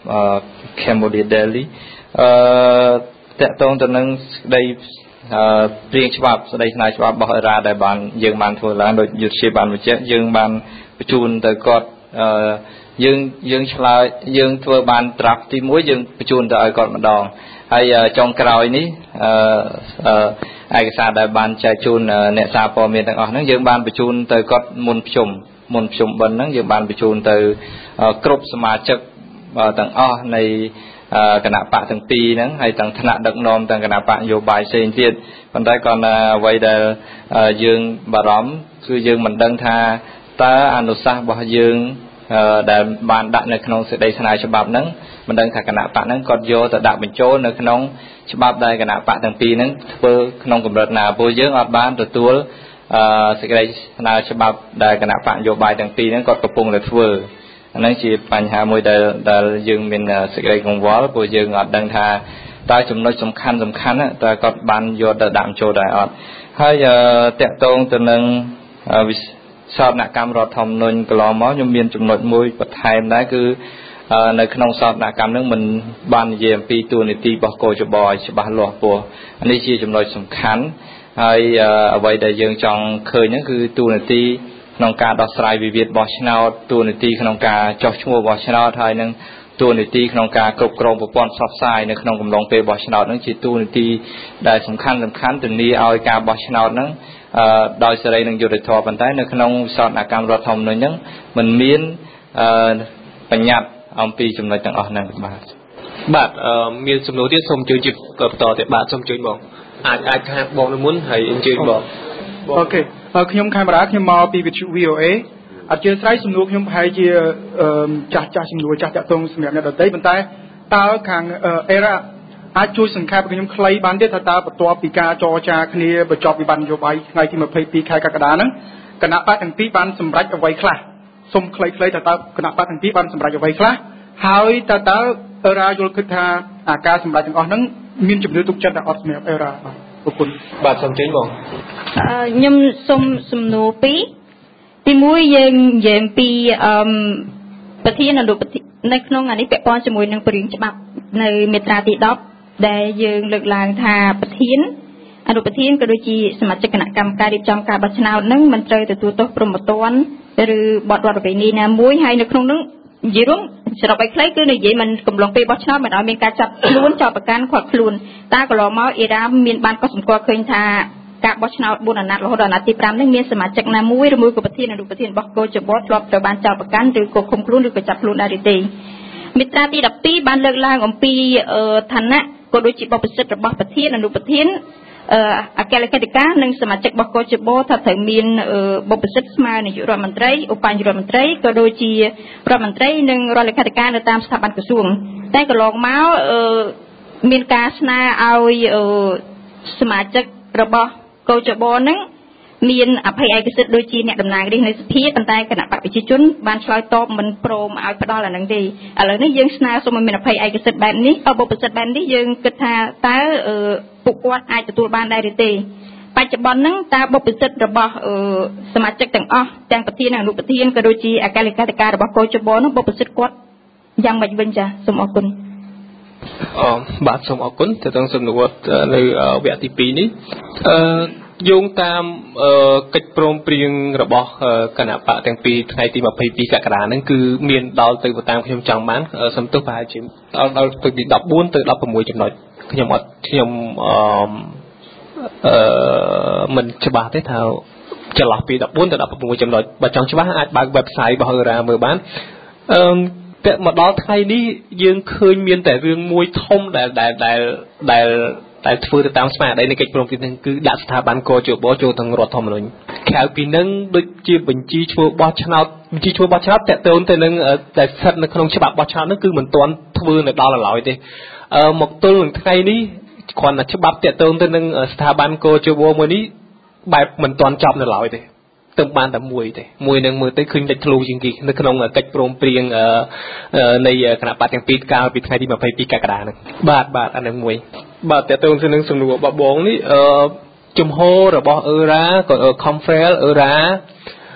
Cambodia Delhi អឺតកតងទៅនឹងស្ដីអឺព្រៀងច្បាប់ស្ដីស្នើច្បាប់របស់អេរ៉ាដែលបានយើងបានធ្វើឡើងដោយយុទ្ធសាស្ត្របានបញ្ជាក់យើងបានបញ្ជូនទៅគាត់អឺយើងយើងឆ្លើយយើងធ្វើបាន draft ទីមួយយើងបញ្ជូនទៅឲ្យគាត់ម្ដងហើយចុងក្រោយនេះអឺឯកសារដែលបានចែកជូនអ្នកសារព័ត៌មានទាំងអស់ហ្នឹងយើងបានបញ្ជូនទៅគាត់មុនប្រជុំមុនប្រជុំបិណ្ឌហ្នឹងយើងបានបញ្ជូនទៅគ្រប់សមាជិកទាំងអស់នៃគណៈបកទាំងពីរហ្នឹងហើយទាំងថ្នាក់ដឹកនាំទាំងគណៈបកនយោបាយផ្សេងទៀតប៉ុន្តែគាត់អ្វីដែលយើងបារម្ភគឺយើងមិនដឹងថាតើអនុសាសន៍របស់យើងដែលបានដាក់នៅក្នុងសេចក្តីស្នើច្បាប់ហ្នឹងមិនដឹងថាគណៈបកហ្នឹងគាត់យកទៅដាក់បញ្ចូលនៅក្នុងច្បាប់ដែលគណៈបកទាំងពីរហ្នឹងធ្វើក្នុងកម្រិតណាព្រោះយើងអត់បានទទួលសេចក្តីស្នើច្បាប់ដែលគណៈបកនយោបាយទាំងពីរហ្នឹងគាត់កំពុងតែធ្វើអាហ្នឹងជាបញ្ហាមួយដែលដែលយើងមានសេចក្តីកង្វល់ព្រោះយើងអត់ដឹងថាតើចំណុចសំខាន់សំខាន់តើគាត់បានយកទៅដាក់បញ្ចូលដែរអត់ហើយតកតងទៅនឹងសោតនកម្មរដ្ឋធម្មនុញ្ញកន្លងមកខ្ញុំមានចំណុចមួយបន្ថែមដែរគឺនៅក្នុងសោតនកម្មហ្នឹងមិនបាននិយាយអំពីទួលនីតិរបស់កោចបឲ្យច្បាស់លាស់ពោះនេះជាចំណុចសំខាន់ហើយអ្វីដែលយើងចង់ឃើញហ្នឹងគឺទួលនីតិក្នុងការដោះស្រាយវិវាទបោះឆ្នោតទួលនីតិក្នុងការចោះឈ្មោះបោះឆ្នោតហើយនឹងទួលនីតិក្នុងការគ្រប់គ្រងប្រព័ន្ធផ្សព្វផ្សាយនៅក្នុងកំឡុងពេលបោះឆ្នោតហ្នឹងជាទួលនីតិដែលសំខាន់សំខាន់ធានាឲ្យការបោះឆ្នោតហ្នឹងដោយសេរីនិងយុត្តិធម៌ប៉ុន្តែនៅក្នុងវិសោធនកម្មរដ្ឋធម្មនុញ្ញហ្នឹងมันមានបញ្ញត្តិអំពីចំណុចទាំងអស់ហ្នឹងបាទបាទមានសំណួរទៀតសូមអញ្ជើញជាបន្តទៅបាទសូមអញ្ជើញបងអាចអាចថាបងនៅមុនហើយអញ្ជើញបងអូខេខ្ញុំខេមរាខ្ញុំមកពីវិទ្យុ វី អូ អេ អធិស្ឋានសំណួរខ្ញុំប្រហែលជាចាស់ចាស់សំណួរចាស់តាក់ទងសម្រាប់អ្នកដទៃប៉ុន្តែតើខាងអេរ៉ាអាចជួយសង្ខេបខ្ញុំខ្លីបានទេថាតើបន្ទាប់ពីការចរចាគ្នាបញ្ចប់វិបត្តិនយោបាយថ្ងៃទីម្ភៃពីរខែកក្កដាហ្នឹងគណៈបកទាំងពីរបានសម្រេចអ្វីខ្លះសូមខ្លីៗថាតើគណៈបកទាំងពីរបានសម្រេចអ្វីខ្លះហើយតើតើអេរ៉ាយល់គិតថាអាការសម្រេចទាំងអស់ហ្នឹងមានជំនឿទុកចិត្តដល់អត់សម្រាប់អេរ៉ាបាទអរគុណបាទសូមចេញបងខ្ញុំសូមសំណួរពីរទីមួយយើងនិយាយអំពីអឺប្រធានអនុប្រធាននៅក្នុងអានេះពាក់ព័ន្ធជាមួយនឹងព្រៀងច្បាប់នៅមាត្រាទីដប់ដែលយើងលើកឡើងថាប្រធានអនុប្រធានក៏ដូចជាសមាជិកគណៈកម្មការរៀបចំការបោះឆ្នោតនឹងមិនត្រូវទទួលទោសព្រហ្មទណ្ឌឬបទរដ្ឋប្រវេណីណាមួយហើយនៅក្នុងនោះនិយាយរួមសរុបឲ្យខ្លីគឺនិយាយមិនកំឡុងពេលបោះឆ្នោតមិនឲ្យមានការចាប់ខ្លួនចោទប្រកាន់ខាត់ខ្លួនតែកន្លងមកអ៊ីរ៉ានមានបានកត់សម្គាល់ឃើញថាការបោះឆ្នោតបួនអាណត្តិរហូតដល់អាណត្តិទីប្រាំនេះមានសមាជិកណាមួយឬមួយក៏ប្រធានអនុប្រធានរបស់កោចបធ្លាប់ត្រូវបានចោទប្រកាន់ឬក៏ឃុំខ្លួនឬក៏ចាប់ខ្លួនដែរទេមាត្រាទីដប់ពីរបានលើកឡើងអំពីឋានៈក៏ដូចជាបបិសិទ្ធរបស់ប្រធានអនុប្រធានអគ្គលេខាធិការនិងសមាជិករបស់កោចបថាត្រូវមានបបិសិទ្ធស្មើនាយករដ្ឋមន្ត្រីឧបនាយករដ្ឋមន្ត្រីក៏ដូចជារដ្ឋមន្ត្រីនិងរដ្ឋលេខាធិការនៅតាមស្ថាប័នក្រសួងតែកន្លងមកមានការស្នើឲ្យសមាជិករបស់កោចបហ្នឹងមានអភ័យឯកសិទ្ធិដូចជាអ្នកតំណាងរាស្ត្រនៃសភាប៉ុន្តែគណៈបកប្រជាជនបានឆ្លើយតបមិនព្រមឲ្យផ្ដល់អាហ្នឹងទេឥឡូវនេះយើងស្នើសូមឲ្យមានអភ័យឯកសិទ្ធិបែបនេះអបបិសិទ្ធិបែបនេះយើងគិតថាតើពួកគាត់អាចទទួលបានដែរឬទេបច្ចុប្បន្នហ្នឹងតើបបិសិទ្ធិរបស់សមាជិកទាំងអស់ទាំងប្រធាននិងអនុប្រធានក៏ដូចជាអគ្គលេខាធិការរបស់កោចបនោះបបិសិទ្ធិគាត់យ៉ាងម៉េចវិញចាសូមអរគុណអឺបាទសូមអរគុណទៅទាំងសំណួរនៅវគ្គទីពីរនេះអឺយោងតាមកិច្ចព្រមព្រៀងរបស់គណៈបកទាំងពីរថ្ងៃទីម្ភៃពីរកក្កដាហ្នឹងគឺមានដល់ទៅតាមខ្ញុំចង់បានសំទុះប្រហែលជាដល់ដល់ទៅទីដប់បួនទៅដប់ប្រាំមួយចំណុចខ្ញុំអត់ខ្ញុំអឺមិនច្បាស់ទេថាចន្លោះពីដប់បួនទៅដប់ប្រាំមួយចំណុចបើចង់ច្បាស់អាចបើក website របស់ អេរ៉ា មើលបានអឺតែមកដល់ថ្ងៃនេះយើងឃើញមានតែរឿងមួយធំដែលដែលដែលដែលតែធ្វើទៅតាមស្មារតីនៃកិច្ចព្រមព្រៀងនេះគឺដាក់ស្ថាប័នកោជបចូលទាំងរដ្ឋធម្មនុញ្ញក្រៅពីនឹងដូចជាបញ្ជីឈ្មោះបោះឆ្នោតបញ្ជីឈ្មោះបោះឆ្នោតតេតូនទៅនឹងតែស្ថិតនៅក្នុងច្បាប់បោះឆ្នោតនោះគឺមិនទាន់ធ្វើនៅដល់ឡើយទេអឺមកទល់នឹងថ្ងៃនេះគ្រាន់តែច្បាប់តេតូនទៅនឹងស្ថាប័នកោជបមួយនេះបែបមិនទាន់ចប់នៅឡើយទេទៅបានតែមួយទេមួយនឹងមើលទៅឃើញលេចធ្លូជាងគេនៅក្នុងកិច្ចព្រមព្រៀងនៃគណៈបកទាំងពីរកាលពីថ្ងៃទីម្ភៃពីរកក្កដាហ្នឹងបាទបាទអានឹងមួយបាទតើតើទៅនឹងសំណួររបស់បងនេះអឺជំហររបស់អឺរ៉ាក៏ Confrel អឺរ៉ាអ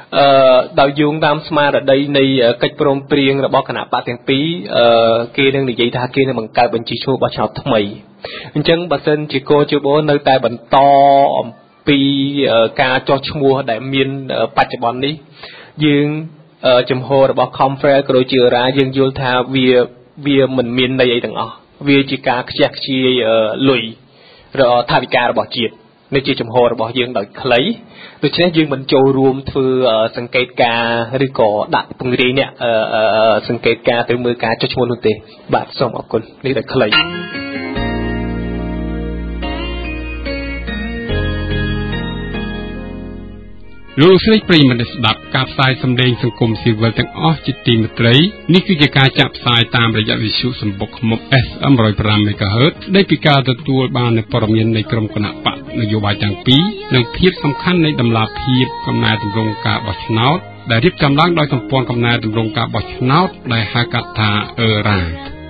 អឺដោយយោងតាមស្មារតីនៃកិច្ចព្រមព្រៀងរបស់គណៈបកទាំងពីរអឺគេនឹងនិយាយថាគេនឹងបង្កើតបញ្ជីឈ្មោះបោះឆ្នោតថ្មីអញ្ចឹងបើសិនជាគោជបនៅតែបន្តអំពីការចោះឈ្មោះដែលមានបច្ចុប្បន្ននេះយើងចំហរបស់ Conference ក៏ដូចជារាយើងយល់ថាវាវាមិនមានន័យអីទាំងអស់វាជាការខ្ជះខ្ជាយលុយរថវិការបស់ជាតិនេះជាចំហរបស់យើងដោយខ្លីដូច្នេះយើងមិនចូលរួមធ្វើសង្កេតការឬក៏ដាក់ពង្រាយអ្នកសង្កេតការទៅមើលការចុះឈ្មោះនោះទេបាទសូមអរគុណនេះដោយខ្លីលោកស្រីប្រិយមិត្តស្ដាប់ការផ្សាយសម្លេងសង្គមស៊ីវិលទាំងអស់ជាទីមេត្រីនេះគឺជាការចាក់ផ្សាយតាមរយៈវិទ្យុសម្បុកខ្មុំ เอส one oh five មេហ្គាហឺត ដែលពីការទទួលបាននូវព័ត៌មាននៃក្រុមគណៈបកនយោបាយទាំងពីរនិងភាពសំខាន់នៃដំណាភាពកំណែទម្រង់ការបោះឆ្នោតដែលរៀបចំឡើងដោយសម្ព័ន្ធកំណែទម្រង់ការបោះឆ្នោតដែលហៅកាត់ថាអឺរ៉ា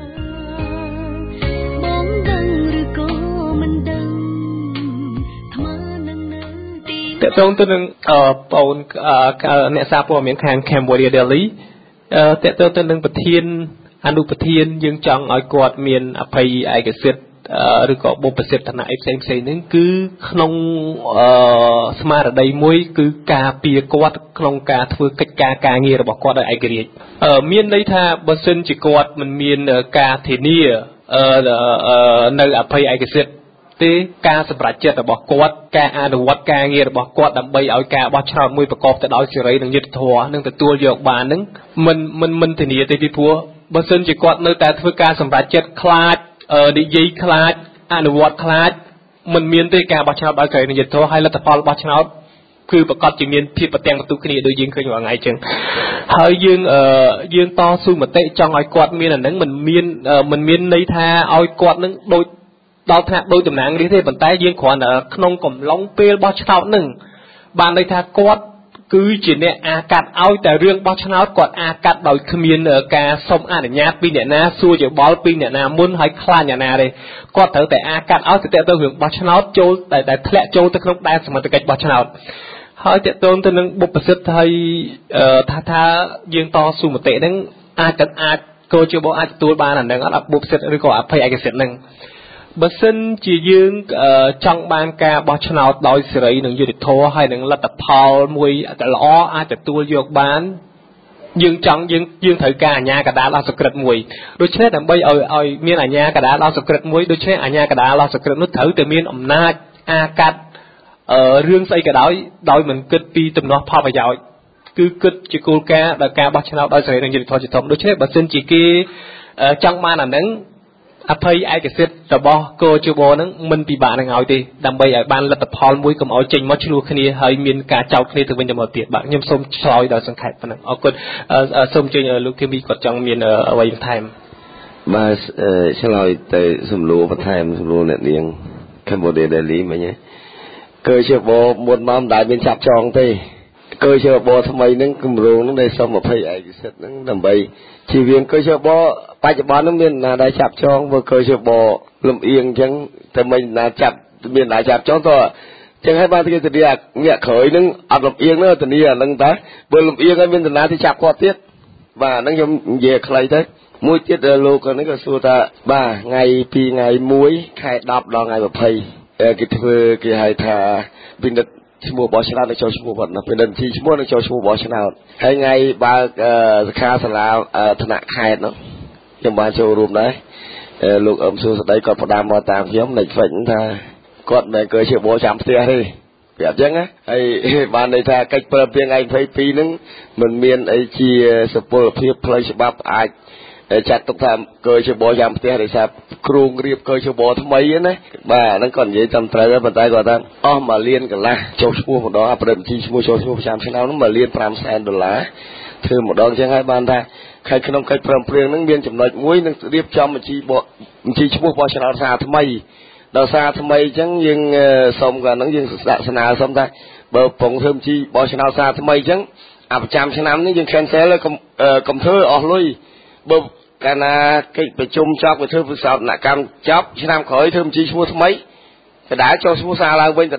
តើតើទៅនឹងបងអ្នកសារព័ត៌មានខាង Cambodia Daily តើតើទៅនឹងប្រធានអនុប្រធានយើងចង់ឲ្យគាត់មានអភ័យឯកសិទ្ធិឬក៏បុព្វសិទ្ធិឋានៈផ្សេងផ្សេងហ្នឹងគឺក្នុងស្មារតីមួយគឺការពារគាត់ក្នុងការធ្វើកិច្ចការការងាររបស់គាត់ដោយឯករាជ្យមានន័យថាបើសិនជាគាត់មិនមានការធានានៅអភ័យឯកសិទ្ធិទេការសម្រេចចិត្តរបស់គាត់ការអនុវត្តការងាររបស់គាត់ដើម្បីឲ្យការបោះឆ្នោតមួយប្រកបទៅដោយសេរីនិងយុត្តិធម៌នឹងទទួលយកបាននឹងមិនមិនមិនធានាទេពីព្រោះបើសិនជាគាត់នៅតែធ្វើការសម្រេចចិត្តខ្លាចនិយាយខ្លាចអនុវត្តខ្លាចមិនមានទេការបោះឆ្នោតដោយសេរីនិងយុត្តិធម៌ហើយលទ្ធផលបោះឆ្នោតគឺប្រកាសជាមានភាពប្រទាំងបន្ទុកគ្នាដូចយើងឃើញរាល់ថ្ងៃចឹងហើយយើងយើងតស៊ូមតិចង់ឲ្យគាត់មានអានឹងមិនមានមិនមានន័យថាឲ្យគាត់នឹងដូចដល់ថ្នាក់ដោយតំណាងរាស្ត្រទេប៉ុន្តែយើងគ្រាន់តែក្នុងកំឡុងពេលបោះឆ្នោតនឹងបានន័យថាគាត់គឺជាអ្នកអាកាត់ឲ្យតែរឿងបោះឆ្នោតគាត់អាកាត់ដោយគ្មានការសុំអនុញ្ញាតពីអ្នកណាសួរយោបល់ពីអ្នកណាមុនហើយខ្លាចអ្នកណាទេគាត់ត្រូវតែអាកាត់ឲ្យទៅទៅរឿងបោះឆ្នោតចូលតែតែធ្លាក់ចូលទៅក្នុងដែនសមត្ថកិច្ចបោះឆ្នោតហើយតើតើទៅនឹងបុព្វសិទ្ធិហើយថាថាយើងតស៊ូមតិហ្នឹងអាចទៅអាចកោជបអាចទទួលបានអានឹងអត់បុព្វសិទ្ធិឬក៏អភ័យឯកសិទ្ធិហ្នឹងបើសិនជាយើងចង់បានការបោះឆ្នោតដោយសេរីនិងយុត្តិធម៌ហើយនឹងលទ្ធផលមួយល្អអាចទទួលយកបានយើងចង់យើងយើងត្រូវការអាជ្ញាកណ្ដាលអសក្រិតមួយដូច្នេះដើម្បីឲ្យឲ្យមានអាជ្ញាកណ្ដាលអសក្រិតមួយដូច្នេះអាជ្ញាកណ្ដាលអសក្រិតនោះត្រូវតែមានអំណាចអាកាត់រឿងស្អីក៏ដោយដោយមិនគិតពីទំនាស់ផលប្រយោជន៍គឺគិតជាគោលការណ៍ដល់ការបោះឆ្នោតដោយសេរីនិងយុត្តិធម៌ជាធំដូច្នេះបើសិនជាគេចង់បានអានឹងអភ័យឯកសិទ្ធិរបស់កោជបនឹងមិនពិបាកនឹងឲ្យទេដើម្បីឲ្យបានលទ្ធផលមួយកុំឲ្យចេញមកឆ្លោះគ្នាហើយមានការចោទគ្នាទៅវិញទៅមកទៀតបាទខ្ញុំសូមឆ្លើយដល់សង្ខេបប៉ុណ្ណឹងអរគុណសូមអញ្ជើញលោកធីមីគាត់ចង់មានអ្វីបន្ថែមបាទឆ្លើយទៅសំណួរបន្ថែមសំណួរអ្នកនាង Cambodia Daily មិញកោជបមុនមកមិនដែលមានចាប់ចងទេកោជបថ្មីហ្នឹងគម្រោងហ្នឹងដែលសុំអភ័យឯកសិទ្ធិហ្នឹងដើម្បីជីវៀងកោជបបច្ចុប្បន្នហ្នឹងមានណាដែលចាប់ចងមើលកោជបលំអៀងអញ្ចឹងតែមិនណាចាប់មានណាចាប់ចងតើអញ្ចឹងហើយបានគេធានាអ្នកក្រោយហ្នឹងអត់លំអៀងទេធានាអាហ្នឹងតើបើលំអៀងហើយមានតាណាទីចាប់គាត់ទៀតបាទហ្នឹងខ្ញុំនិយាយខ្លីទៅមួយទៀតលោកហ្នឹងក៏សួរថាបាទថ្ងៃពីថ្ងៃមួយខែដប់ដល់ថ្ងៃยี่สิบគេធ្វើគេហៅថាពិនិត្យឈ្មោះបោះឆ្នោតនៅចូលឈ្មោះបាត់ណាពិនិត្យទីឈ្មោះនៅចូលឈ្មោះបោះឆ្នោតហើយថ្ងៃបើកសិក្ខាសាលាថ្នាក់ខេត្តនោះខ្ញុំបានចូលរួមដែរលោកអឹមសួរស្ដីគាត់ផ្ដាំមកតាមខ្ញុំលេចហ្វិចថាគាត់មិនគេជាបោចាំផ្ទះទេប្រាប់អញ្ចឹងណាហើយបានន័យថាកិច្ចព្រមព្រៀងថ្ងៃยี่สิบtwoហ្នឹងមិនមានអីជាសុពលភាពផ្លូវច្បាប់អាចចាត់ទុកថាកើជាបោយ៉ាងផ្ទះដោយសារគ្រូរៀបកើជាបោថ្មីណាបាទហ្នឹងគាត់និយាយតាមត្រូវប៉ុន្តែគាត់ថាអស់មួយលានកន្លះចូលឈ្មោះម្ដងអាប្រតិឈ្មោះចូលឈ្មោះប្រចាំឆ្នាំហ្នឹងមួយលានfiveសែនដុល្លារធ្វើម្ដងអញ្ចឹងហើយបានថាខែក្នុងកិច្ចព្រមព្រៀងហ្នឹងមានចំណុចមួយនឹងរៀបចំបញ្ជីបោបញ្ជីឈ្មោះបោះឆ្នោតសារថ្មីដល់សារថ្មីអញ្ចឹងយើងសុំកាលហ្នឹងយើងដាក់ស្នើសុំថាបើពងធ្វើបញ្ជីបោះឆ្នោតសារថ្មីអញ្ចឹងអាប្រចាំឆ្នាំនេះយើង cancel កុំធ្វើអស់លុយបើកាលណាកិច្ចប្រជុំចប់វាធ្វើវិសោធនកម្មចប់ឆ្នាំក្រោយធ្វើបញ្ជីឈ្មោះថ្មីដដែលចូលឈ្មោះសារឡើងវិញដដែល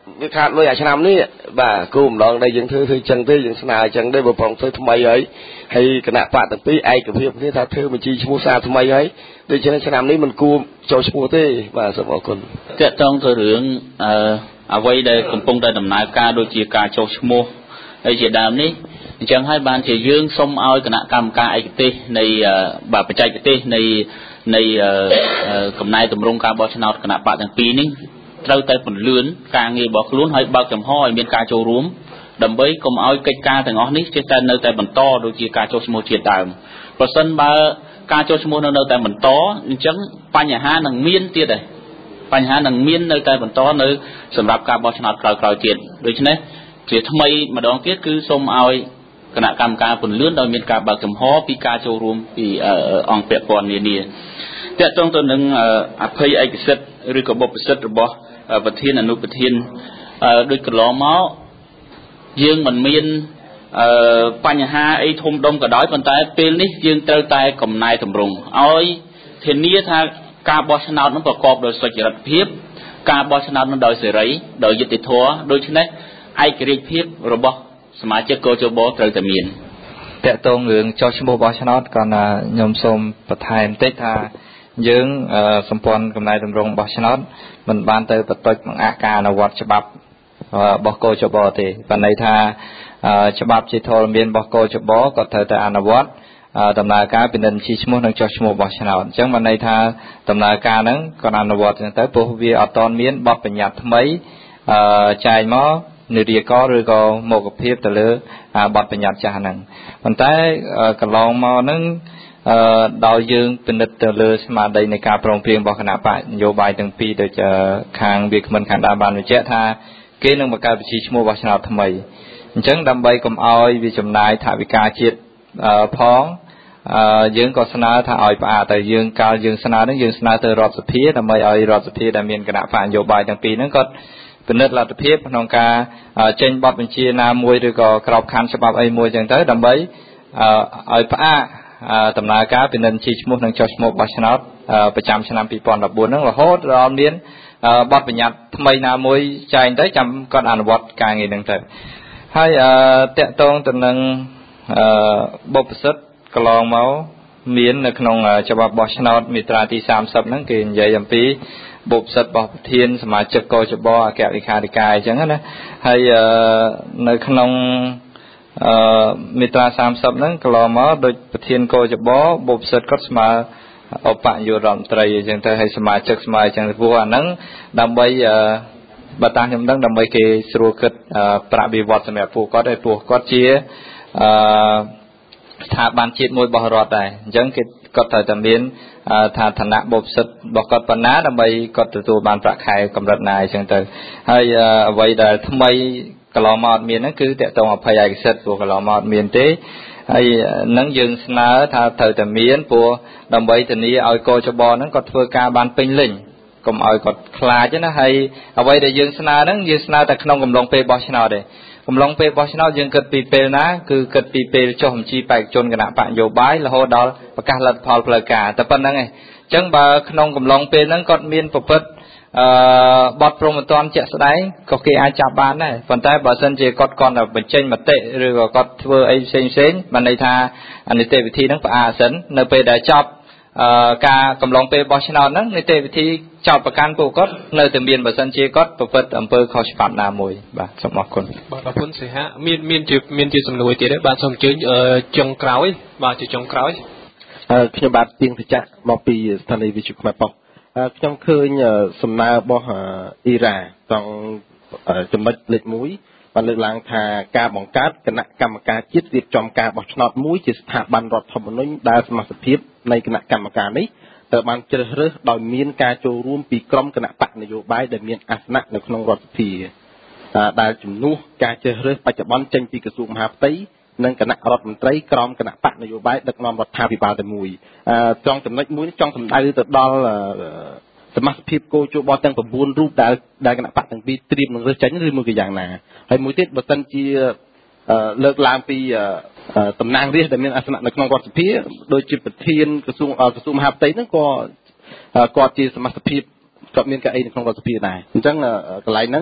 វាខាតលុយអាឆ្នាំនេះបាទគូម្ដងដែលយើងធ្វើធ្វើចឹងទេយើងស្នើចឹងទេបើប្រងធ្វើថ្មីហើយហើយគណៈបកទាំងពីរឯកភាពគ្នាថាធ្វើបញ្ជីឈ្មោះសារថ្មីហើយដូច្នេះឆ្នាំនេះមិនគួរចូលឈ្មោះទេបាទសូមអរគុណតើតងទៅរឿងអឺអ្វីដែលកំពុងតែដំណើរការដូចជាការចុះឈ្មោះហើយជាដើមនេះអញ្ចឹងហើយបានជាយើងសូមឲ្យគណៈកម្មការឯកទេសនៃបាទបច្ចេកទេសនៃនៃកំណែតម្រង់ការបោះឆ្នោតគណៈបកទាំងពីរនេះត្រូវតែពន្លឿនការងាររបស់ខ្លួនហើយបើកចំហឲ្យមានការចូលរួមដើម្បីកុំឲ្យកិច្ចការទាំងអស់នេះចេះតែនៅតែបន្តដូចជាការចុះឈ្មោះជាដើមប្រសិនបើការចុះឈ្មោះនៅតែបន្តអញ្ចឹងបញ្ហានឹងមានទៀតដែរបញ្ហានឹងមាននៅតែបន្តនៅសម្រាប់ការបោះឆ្នោតក្រោយៗទៀតដូច្នេះជាថ្មីម្ដងទៀតគឺសូមឲ្យគណៈកម្មការពន្លឿនដោយមានការបើកចំហពីការចូលរួមពីអង្គពាក់ព័ន្ធនានាតើតងទៅនឹងអភ័យឯកសិទ្ធិឬក៏បុព្វសិទ្ធិរបស់ប្រធានអនុប្រធានដូចកន្លងមកយើងមិនមានបញ្ហាអីធំដុំក៏ដោយប៉ុន្តែពេលនេះយើងត្រូវតែកំណែតម្រង់ឲ្យធានាថាការបោះឆ្នោតនឹងប្រកបដោយសុចរិតភាពការបោះឆ្នោតនឹងដោយសេរីដោយយុត្តិធម៌ដូច្នេះឯករាជ្យភាពរបស់សមាជិកកោជបត្រូវតែមានតកតងរឿងចុះឈ្មោះបោះឆ្នោតក៏ខ្ញុំសូមបន្ថែមតិចថាយើងសម្ព័ន្ធកំណែតម្រង់បោះឆ្នោតមិនបានទៅបន្តិចបង្អាក់ការអនុវត្តច្បាប់របស់កោជបទេប៉ុន្តែថាច្បាប់ជាធរមានរបស់កោជបក៏ត្រូវតែអនុវត្តដំណើរការពិនិត្យបញ្ជីឈ្មោះនិងចុះឈ្មោះបោះឆ្នោតអញ្ចឹងបានន័យថាដំណើរការហ្នឹងក៏អនុវត្តអញ្ចឹងទៅព្រោះវាអត់ទាន់មានបទបញ្ញត្តិថ្មីចែងមកនិរិយករឬក៏មុខភាពទៅលើបទបញ្ញត្តិចាស់ហ្នឹងប៉ុន្តែកន្លងមកហ្នឹងដោយយើងពិនិត្យទៅលើស្មារតីនៃការប្រឹងប្រែងរបស់គណៈបកនយោបាយទាំងពីរដូចខាងវាគ្មិនខាងដើមបានបញ្ជាក់ថាគេនឹងបង្កើតបញ្ជីឈ្មោះបោះឆ្នោតថ្មីអញ្ចឹងដើម្បីកុំឲ្យវាចំណាយថវិកាជាតិផងយើងក៏ស្នើថាឲ្យផ្អាកតែយើងកាលយើងស្នើហ្នឹងយើងស្នើទៅរដ្ឋសភាដើម្បីឲ្យរដ្ឋសភាដែលមានគណៈបកនយោបាយទាំងពីរហ្នឹងគាត់ពិនិត្យលទ្ធភាពក្នុងការចេញបទបញ្ជាណាមួយឬក៏ក្របខ័ណ្ឌច្បាប់អីមួយចឹងទៅដើម្បីឲ្យផ្អាកដំណើរការពិនិត្យបញ្ជីឈ្មោះនិងចុះឈ្មោះបោះឆ្នោតប្រចាំឆ្នាំពីរពាន់ដប់បួនហ្នឹងរហូតដល់មានបទបញ្ញត្តិថ្មីណាមួយចែងទៅចាំគាត់អនុវត្តការងារហ្នឹងទៅហើយតកតងទៅនឹងបុព្វសិទ្ធិកន្លងមកមាននៅក្នុងច្បាប់បោះឆ្នោតមាត្រាទីសាមសិបហ្នឹងគេនិយាយអំពីបុព្វសិទ្ធិរបស់ប្រធានសមាជិកកោជបអគ្គលេខាធិការអញ្ចឹងណាហើយនៅក្នុងអឺមាត្រាសាមសិបហ្នឹងកន្លងមកដូចប្រធានកោជបបុព្វសិទ្ធិគាត់ស្មើឧបនាយករដ្ឋមន្ត្រីអញ្ចឹងទៅឲ្យសមាជិកស្មើអញ្ចឹងព្រោះអាហ្នឹងដើម្បីបើតាមខ្ញុំដឹងដើម្បីគេស្រួលគិតប្រាក់បៀវត្សសម្រាប់ពួកគាត់ឲ្យពួកគាត់ជាអឺស្ថាប័នជាតិមួយរបស់រដ្ឋដែរអញ្ចឹងគេគាត់ត្រូវតែមានថាឋានៈបុព្វសិទ្ធិរបស់គាត់ប៉ុណ្ណាដើម្បីគាត់ទទួលបានប្រាក់ខែកម្រិតណាអញ្ចឹងទៅហើយអ្វីដែលថ្មីកន្លងមកអត់មានហ្នឹងគឺតកតងអភ័យឯកសិទ្ធិព្រោះកន្លងមកអត់មានទេហើយនឹងយើងស្នើថាត្រូវតែមានព្រោះដើម្បីធានាឲ្យកោជបហ្នឹងគាត់ធ្វើការបានពេញលេញកុំឲ្យគាត់ខ្លាចណាហើយអ្វីដែលយើងស្នើហ្នឹងយើងស្នើតែក្នុងកំឡុងពេលបោះឆ្នោតទេកំឡុងពេលបោះឆ្នោតយើងគិតពីពេលណាគឺគិតពីពេលចុះបញ្ជីបេក្ខជនគណៈបកនយោបាយរហូតដល់ប្រកាសលទ្ធផលផ្លូវការតែប៉ុណ្្នឹងឯងអញ្ចឹងបើក្នុងកំឡុងពេលហ្នឹងគាត់មានប្រព្រឹត្តអឺបទព្រហ្មទណ្ឌជាក់ស្ដែងក៏គេអាចចាប់បានដែរប៉ុន្តែបើសិនជាគាត់គាត់តែបញ្ចេញមតិឬក៏គាត់ធ្វើអីផ្សេងផ្សេងបានន័យថានីតិវិធីហ្នឹងផ្អាកសិននៅពេលដែលចប់អឺការកំឡុងពេលបោះឆ្នោតហ្នឹងនីតិវិធីចោទប្រកាន់ពួកគាត់នៅតែមានបើសិនជាគាត់ប្រព្រឹត្តអំពើខុសច្បាប់ណាមួយបាទសូមអរគុណបាទអរគុណសិហៈមានមានជាមានជាសំណួរទៀតទេបាទសូមអញ្ជើញចុងក្រោយបាទជាចុងក្រោយខ្ញុំបាទទៀងតិចមកពីស្ថានីយវិទ្យុខ្មែរប៉ុស្តិ៍ខ្ញុំឃើញសំណើរបស់អ៊ីរ៉ាត្រង់ចំណុចលេខមួយបានលើកឡើងថាការបង្កើតគណៈកម្មការជាតិរៀបចំការបោះឆ្នោតមួយជាស្ថាប័នរដ្ឋធម្មនុញ្ញដែលសមាជិកភាពនៃគណៈកម្មការនេះត្រូវបានជ្រើសរើសដោយមានការចូលរួមពីក្រុមគណៈបកនយោបាយដែលមានអាសនៈនៅក្នុងរដ្ឋសភាដែលជំនួសការជ្រើសរើសបច្ចុប្បន្នចេញពីក្រសួងមហាផ្ទៃនិងគណៈរដ្ឋមន្ត្រីក្រមគណៈបកនយោបាយដឹកនាំរដ្ឋាភិបាលតែមួយត្រង់ចំណុចមួយចង់សម្ដៅទៅដល់សមាជិកភាពគោជបទាំង៩រូបដែលដែលគណៈបកទាំងពីរត្រៀមនឹងរើសចេញឬមួយក៏យ៉ាងណាហើយមួយទៀតបើសិនជាលើកឡើងពីតំណាងរាស្ត្រដែលមានអាសនៈនៅក្នុងរដ្ឋសភាដូចជាប្រធានក្រសួងក្រសួងមហាផ្ទៃហ្នឹងក៏គាត់ជាសមាជិកភាពគាត់មានកៅអីនៅក្នុងរដ្ឋសភាដែរអញ្ចឹងកន្លែងហ្នឹង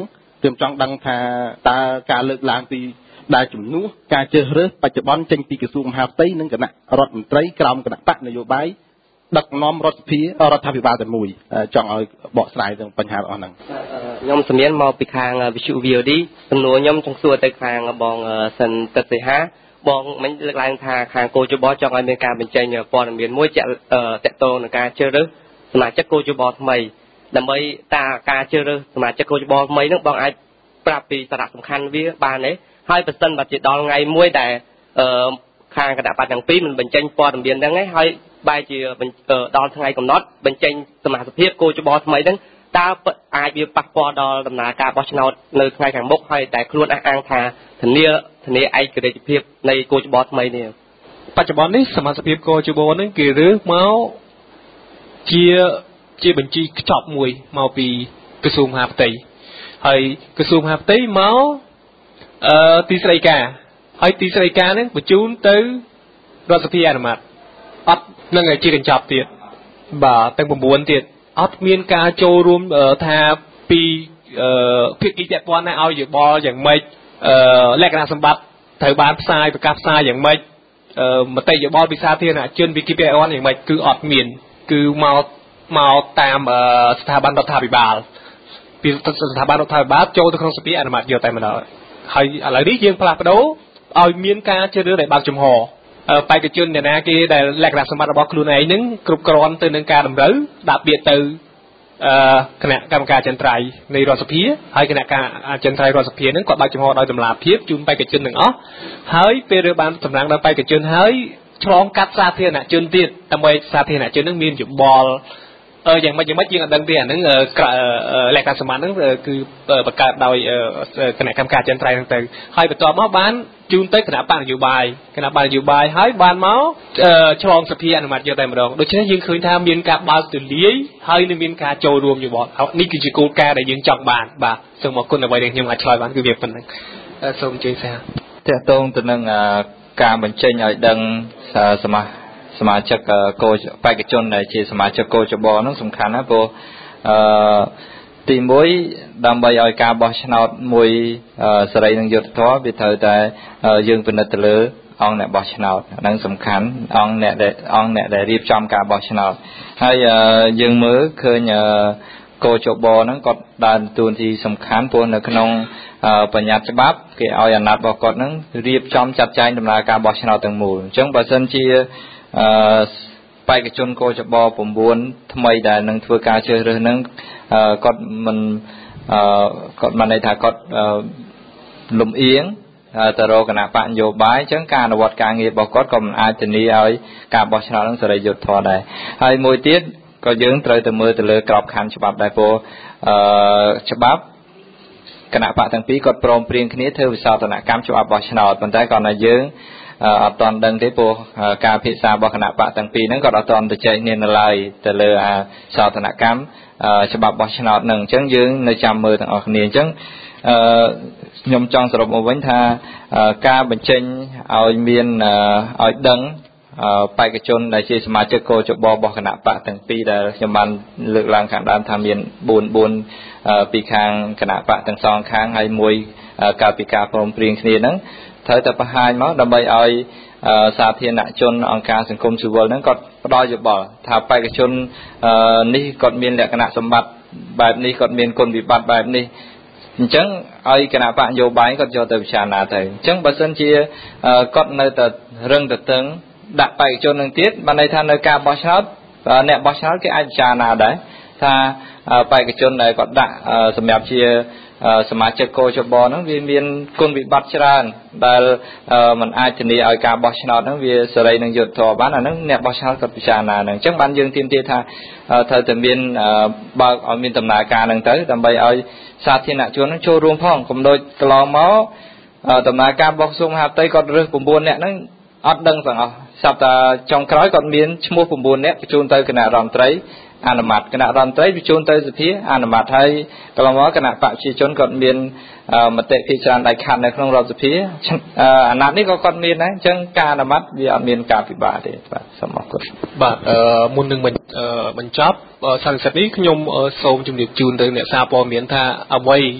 ខ្ញុំចង់ដឹងថាតើការលើកឡើងពីដែលជំនួសការជ្រើសរើសបច្ចុប្បន្នចេញពីក្រសួងមហាផ្ទៃនិងគណៈរដ្ឋមន្ត្រីក្រោមគណៈបកនយោបាយដឹកនាំរដ្ឋសភារដ្ឋាភិបាលតែមួយចង់ឲ្យបកស្រាយទៅបញ្ហារបស់ហ្នឹងខ្ញុំសម្មានមកពីខាងវិទ្យុ វី អូ ឌី សំណួរខ្ញុំចង់សួរទៅខាងបងសិនទឹកសីហាបងមិញលើកឡើងថាខាងគោជបចង់ឲ្យមានការបញ្ចេញព័ត៌មានមួយតាក់ទងនឹងការជ្រើសរើសសមាជិកគោជបថ្មីដើម្បីតាការជ្រើសរើសសមាជិកគោជបថ្មីហ្នឹងបងអាចប្រាប់ពីសារៈសំខាន់វាបានទេហើយបើសិនបើជាដល់ថ្ងៃមួយដែលខាងគណៈបកទាំងពីរមិនបញ្ចេញព័ត៌មានហ្នឹងឯងហើយបែរជាដល់ថ្ងៃកំណត់បញ្ចេញសមាជិកគោជបថ្មីហ្នឹងតើអាចវាប៉ះពាល់ដល់ដំណើរការបោះឆ្នោតនៅថ្ងៃខាងមុខហើយតែខ្លួនអះអាងថាធានាធានាឯករាជ្យភាពនៃគោជបថ្មីនេះបច្ចុប្បន្ននេះសមាជិកគោជបហ្នឹងគេរើសមកជាជាបញ្ជីខ្ចប់មួយមកពីក្រសួងមហាផ្ទៃហើយក្រសួងមហាផ្ទៃមកអឺទីស្តីការហើយទីស្តីការហ្នឹងបញ្ជូនទៅរដ្ឋសភាអនុម័តអត់នឹងជាកញ្ចប់ទៀតបាទទាំង9ទៀតអត់មានការចូលរួមថាពីភាគីពាក់ព័ន្ធឲ្យយោបល់យ៉ាងម៉េចលក្ខណៈសម្បត្តិត្រូវបានផ្សាយប្រកាសផ្សាយយ៉ាងម៉េចមតិយោបល់ពីសាធារណជនវិគីពាក់ព័ន្ធយ៉ាងម៉េចគឺអត់មានគឺមកមកតាមស្ថាប័នរដ្ឋាភិបាលពីស្ថាប័នរដ្ឋាភិបាលចូលទៅក្នុងសភាអនុម័តយកតែម្ដងហើយឥឡូវនេះយើងផ្លាស់ប្ដូរឲ្យមានការជ្រើសរើសដែលបើកចំហបេក្ខជនអ្នកណាគេដែលលក្ខណៈសម្បត្តិរបស់ខ្លួនឯងហ្នឹងគ្រប់គ្រាន់ទៅនឹងការតម្រូវដាក់ពាក្យទៅគណៈកម្មការអចិន្ត្រៃយ៍នៃរដ្ឋសភាហើយគណៈការអចិន្ត្រៃយ៍រដ្ឋសភាហ្នឹងក៏បើកចំហដោយតម្លាភាពជូនបេក្ខជនទាំងអស់ហើយពេលរើបានសម្រាប់ដល់បេក្ខជនហើយឆ្លងកាត់សាធារណជនទៀតដើម្បីសាធារណជនហ្នឹងមានយោបល់អឺយ៉ាងម៉េចយ៉ាងម៉េចយើងអត់ដឹងទេអាហ្នឹងលក្ខណៈសម្បត្តិហ្នឹងគឺបង្កើតដោយគណៈកម្មការអចិន្ត្រៃយ៍ហ្នឹងទៅហើយបន្ទាប់មកបានជូនទៅគណៈបកនយោបាយគណៈបកនយោបាយហើយបានមកឆ្លងសភាអនុម័តយកតែម្ដងដូច្នេះយើងឃើញថាមានការបើកទូលាយហើយនឹងមានការចូលរួមយោបល់នេះគឺជាគោលការណ៍ដែលយើងចង់បានបាទសូមអរគុណអ្វីដែលខ្ញុំអាចឆ្លើយបានគឺវាប៉ុណ្ណឹងសូមអញ្ជើញសាតកតងទៅនឹងការបញ្ចេញឲ្យដឹងសមាសមាជិកគោបេក្ខជនដែលជាសមាជិកគោចបហ្នឹងសំខាន់ណាស់ព្រោះអឺទីមួយដើម្បីឲ្យការបោះឆ្នោតមួយសេរីនិងយុត្តិធម៌វាត្រូវតែយើងពិនិត្យទៅលើអង្គអ្នកបោះឆ្នោតហ្នឹងសំខាន់អង្គអ្នកដែលអង្គអ្នកដែលរៀបចំការបោះឆ្នោតហើយយើងមើលឃើញគោចបហ្នឹងគាត់ដើរតួនាទីសំខាន់ព្រោះនៅក្នុងបញ្ញត្តិច្បាប់គេឲ្យអាណត្តិរបស់គាត់ហ្នឹងរៀបចំចាត់ចែងដំណើរការបោះឆ្នោតទាំងមូលអញ្ចឹងបើសិនជាអឺបេក្ខជនគោចប9ថ្មីដែលនឹងធ្វើការជ្រើសរើសហ្នឹងគាត់មិនអឺគាត់បានន័យថាគាត់លំអៀងទៅរកគណៈបកនយោបាយអញ្ចឹងការអនុវត្តការងាររបស់គាត់ក៏មិនអាចធានាឲ្យការបោះឆ្នោតហ្នឹងសេរីយុត្តិធម៌ដែរហើយមួយទៀតក៏យើងត្រូវទៅមើលទៅលើក្របខ័ណ្ឌច្បាប់ដែរព្រោះអឺច្បាប់គណៈបកទាំងពីរគាត់ព្រមព្រៀងគ្នាធ្វើវិសោធនកម្មច្បាប់បោះឆ្នោតប៉ុន្តែគាត់ថាយើងអត់ទាន់ដឹងទេព្រោះការពិភាក្សារបស់គណៈបកទាំងពីរហ្នឹងក៏អត់ទាន់ទៅចែកគ្នានៅឡើយទៅលើអាសោធនកម្មច្បាប់បោះឆ្នោតហ្នឹងអញ្ចឹងយើងនៅចាំមើលទាំងអស់គ្នាអញ្ចឹងអឺខ្ញុំចង់សរុបមកវិញថាការបញ្ចេញឲ្យមានឲ្យដឹងបេក្ខជនដែលជាសមាជិកគោចបរបស់គណៈបកទាំងពីរដែលខ្ញុំបានលើកឡើងខាងដើមថាមាន4 4ពីខាងគណៈបកទាំងសងខាងហើយមួយកាលពីការព្រមព្រៀងគ្នាហ្នឹងត្រូវតែបង្ហាញមកដើម្បីឲ្យសាធារណជនអង្គការសង្គមស៊ីវិលហ្នឹងគាត់ផ្ដល់យោបល់ថាបេក្ខជននេះគាត់មានលក្ខណៈសម្បត្តិបែបនេះគាត់មានគុណវិបត្តិបែបនេះអញ្ចឹងឲ្យគណៈបកនយោបាយគាត់យកទៅពិចារណាទៅអញ្ចឹងបើសិនជាគាត់នៅតែរឹងទៅតឹងដាក់បេក្ខជននឹងទៀតបានន័យថានៅការបោះឆ្នោតអ្នកបោះឆ្នោតគេអាចពិចារណាដែរថាបេក្ខជនដែលគាត់ដាក់សម្រាប់ជាសមាជិកគោចបហ្នឹងវាមានគុណវិបត្តិច្រើនដែលมันអាចធានាឲ្យការបោះឆ្នោតហ្នឹងវាសេរីនិងយុត្តិធម៌បានអាហ្នឹងអ្នកបោះឆ្នោតគាត់ពិចារណាហ្នឹងអញ្ចឹងបានយើងទាមទារថាត្រូវតែមានបើកឲ្យមានដំណើរការហ្នឹងទៅដើម្បីឲ្យសាធារណជនហ្នឹងចូលរួមផងកុំដូចកន្លងមកដំណើរការបោះស៊ុំមហាផ្ទៃគាត់រើស9នាក់ហ្នឹងអត់ដឹងទាំងអស់ស្រាប់តែចុងក្រោយគាត់មានឈ្មោះ9នាក់បញ្ជូនទៅគណៈរដ្ឋមន្ត្រីអនុម័តគណៈរដ្ឋមន្ត្រីបញ្ជូនទៅសភាអនុម័តហើយកន្លងមកគណៈបកប្រជាជនគាត់មានមតិភាគច្រើនដាច់ខាត់នៅក្នុងរដ្ឋសភាអាណត្តិនេះក៏គាត់មានដែរអញ្ចឹងការអនុម័តវាអត់មានការពិបាកទេបាទសូមអរគុណបាទមុននឹងបញ្ចប់សន្និសីទនេះខ្ញុំសូមជម្រាបជូនទៅអ្នកសារព័ត៌មានថាអ្វី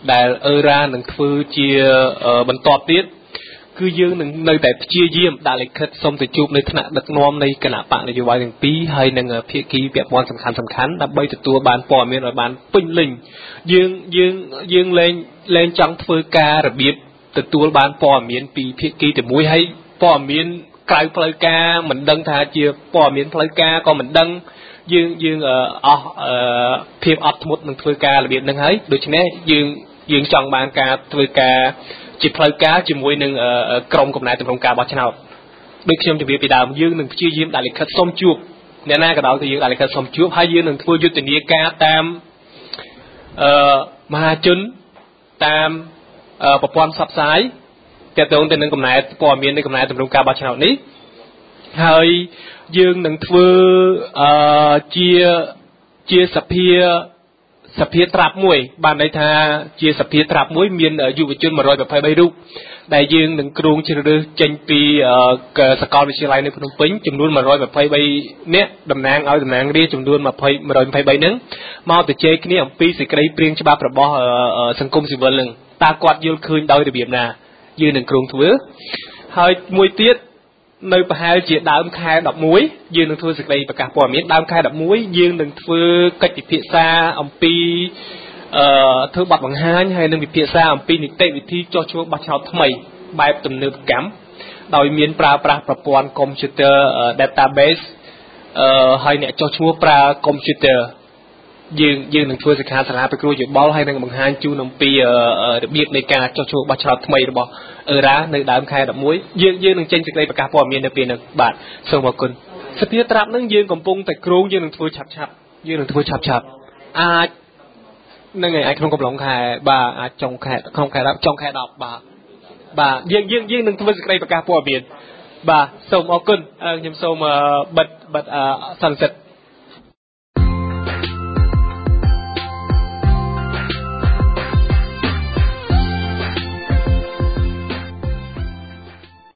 ដែលអឺរ៉ានឹងធ្វើជាបន្តទៀតគឺយើងនឹងនៅតែព្យាយាមដាក់លិខិតសុំទៅជួបនៅថ្នាក់ដឹកនាំនៃគណៈបកនយោបាយទាំងពីរហើយនឹងភាគីពាក់ព័ន្ធសំខាន់សំខាន់ដើម្បីទទួលបានព័ត៌មានឲ្យបានពេញលេញយើងយើងយើងលែងលែងចង់ធ្វើការរបៀបទទួលបានព័ត៌មានពីភាគីតែមួយហើយព័ត៌មានក្រៅផ្លូវការមិនដឹងថាជាព័ត៌មានផ្លូវការក៏មិនដឹងយើងយើងអស់ភាពអត់ធ្មត់នឹងធ្វើការរបៀបហ្នឹងហើយដូច្នេះយើងយើងចង់បានការធ្វើការជាផ្លូវការជាមួយនឹងក្រមកំណែតម្រង់ការបោះឆ្នោតដូចខ្ញុំជម្រាបពីដើមយើងនឹងព្យាយាមដាក់លិខិតសុំជួបអ្នកណាក៏ដោយតែយើងដាក់លិខិតសុំជួបហើយយើងនឹងធ្វើយុទ្ធនាការតាមអឺមហាជនតាមប្រព័ន្ធផ្សព្វផ្សាយទាក់ទងទៅនឹងកំណែព័ត៌មាននៃកំណែតម្រង់ការបោះឆ្នោតនេះហើយយើងនឹងធ្វើអឺជាជាសភាសភាត្រាប់មួយបានន័យថាជាសភាត្រាប់មួយមានយុវជនone hundred twenty-threeរូបដែលយើងនឹងគ្រោងជ្រើសរើសចេញពីសាកលវិទ្យាល័យនៅភ្នំពេញចំនួនone hundred twenty-threeនាក់តំណាងឲ្យតំណាងរាស្ត្រចំនួនone hundred twenty-threeហ្នឹងមកទៅជែកគ្នាអំពីសេចក្តីព្រាងច្បាប់របស់សង្គមស៊ីវិលហ្នឹងតើគាត់យល់ឃើញដោយរបៀបណាយើងនឹងគ្រោងធ្វើហើយមួយទៀតនៅប្រហែលជាដើមខែelevenយើងនឹងធ្វើសេចក្តីប្រកាសព័ត៌មានដើមខែelevenយើងនឹងធ្វើកិច្ចពិភាក្សាអំពីអឺធ្វើបទបង្ហាញហើយនឹងពិភាក្សាអំពីនីតិវិធីចុះឈ្មោះបោះឆ្នោតថ្មីបែបទំនើបកម្មដោយមានប្រើប្រាស់ប្រព័ន្ធ computer database អឺហើយអ្នកចុះឈ្មោះប្រើ computer យើងយើងនឹងធ្វើសិក្ខាសាលាពិគ្រោះយោបល់ហើយនឹងបង្ហាញជូនអំពីរបៀបនៃការចុះឈ្មោះបោះឆ្នោតថ្មីរបស់អឺរ៉ានៅដើមខែelevenយើងយើងនឹងចេញសេចក្តីប្រកាសព័ត៌មាននៅពេលនោះបាទសូមអរគុណសភាត្រាប់នឹងយើងកំពុងតែគ្រោងយើងនឹងធ្វើឆាប់ឆាប់យើងនឹងធ្វើឆាប់ឆាប់អាចនឹងឯអាចក្នុងកំឡុងខែបាទអាចចុងខែក្នុងខែចុងខែtenបាទបាទយើងយើងយើងនឹងធ្វើសេចក្តីប្រកាសព័ត៌មានបាទសូមអរគុណខ្ញុំសូមបិទបិទសន្និសីទ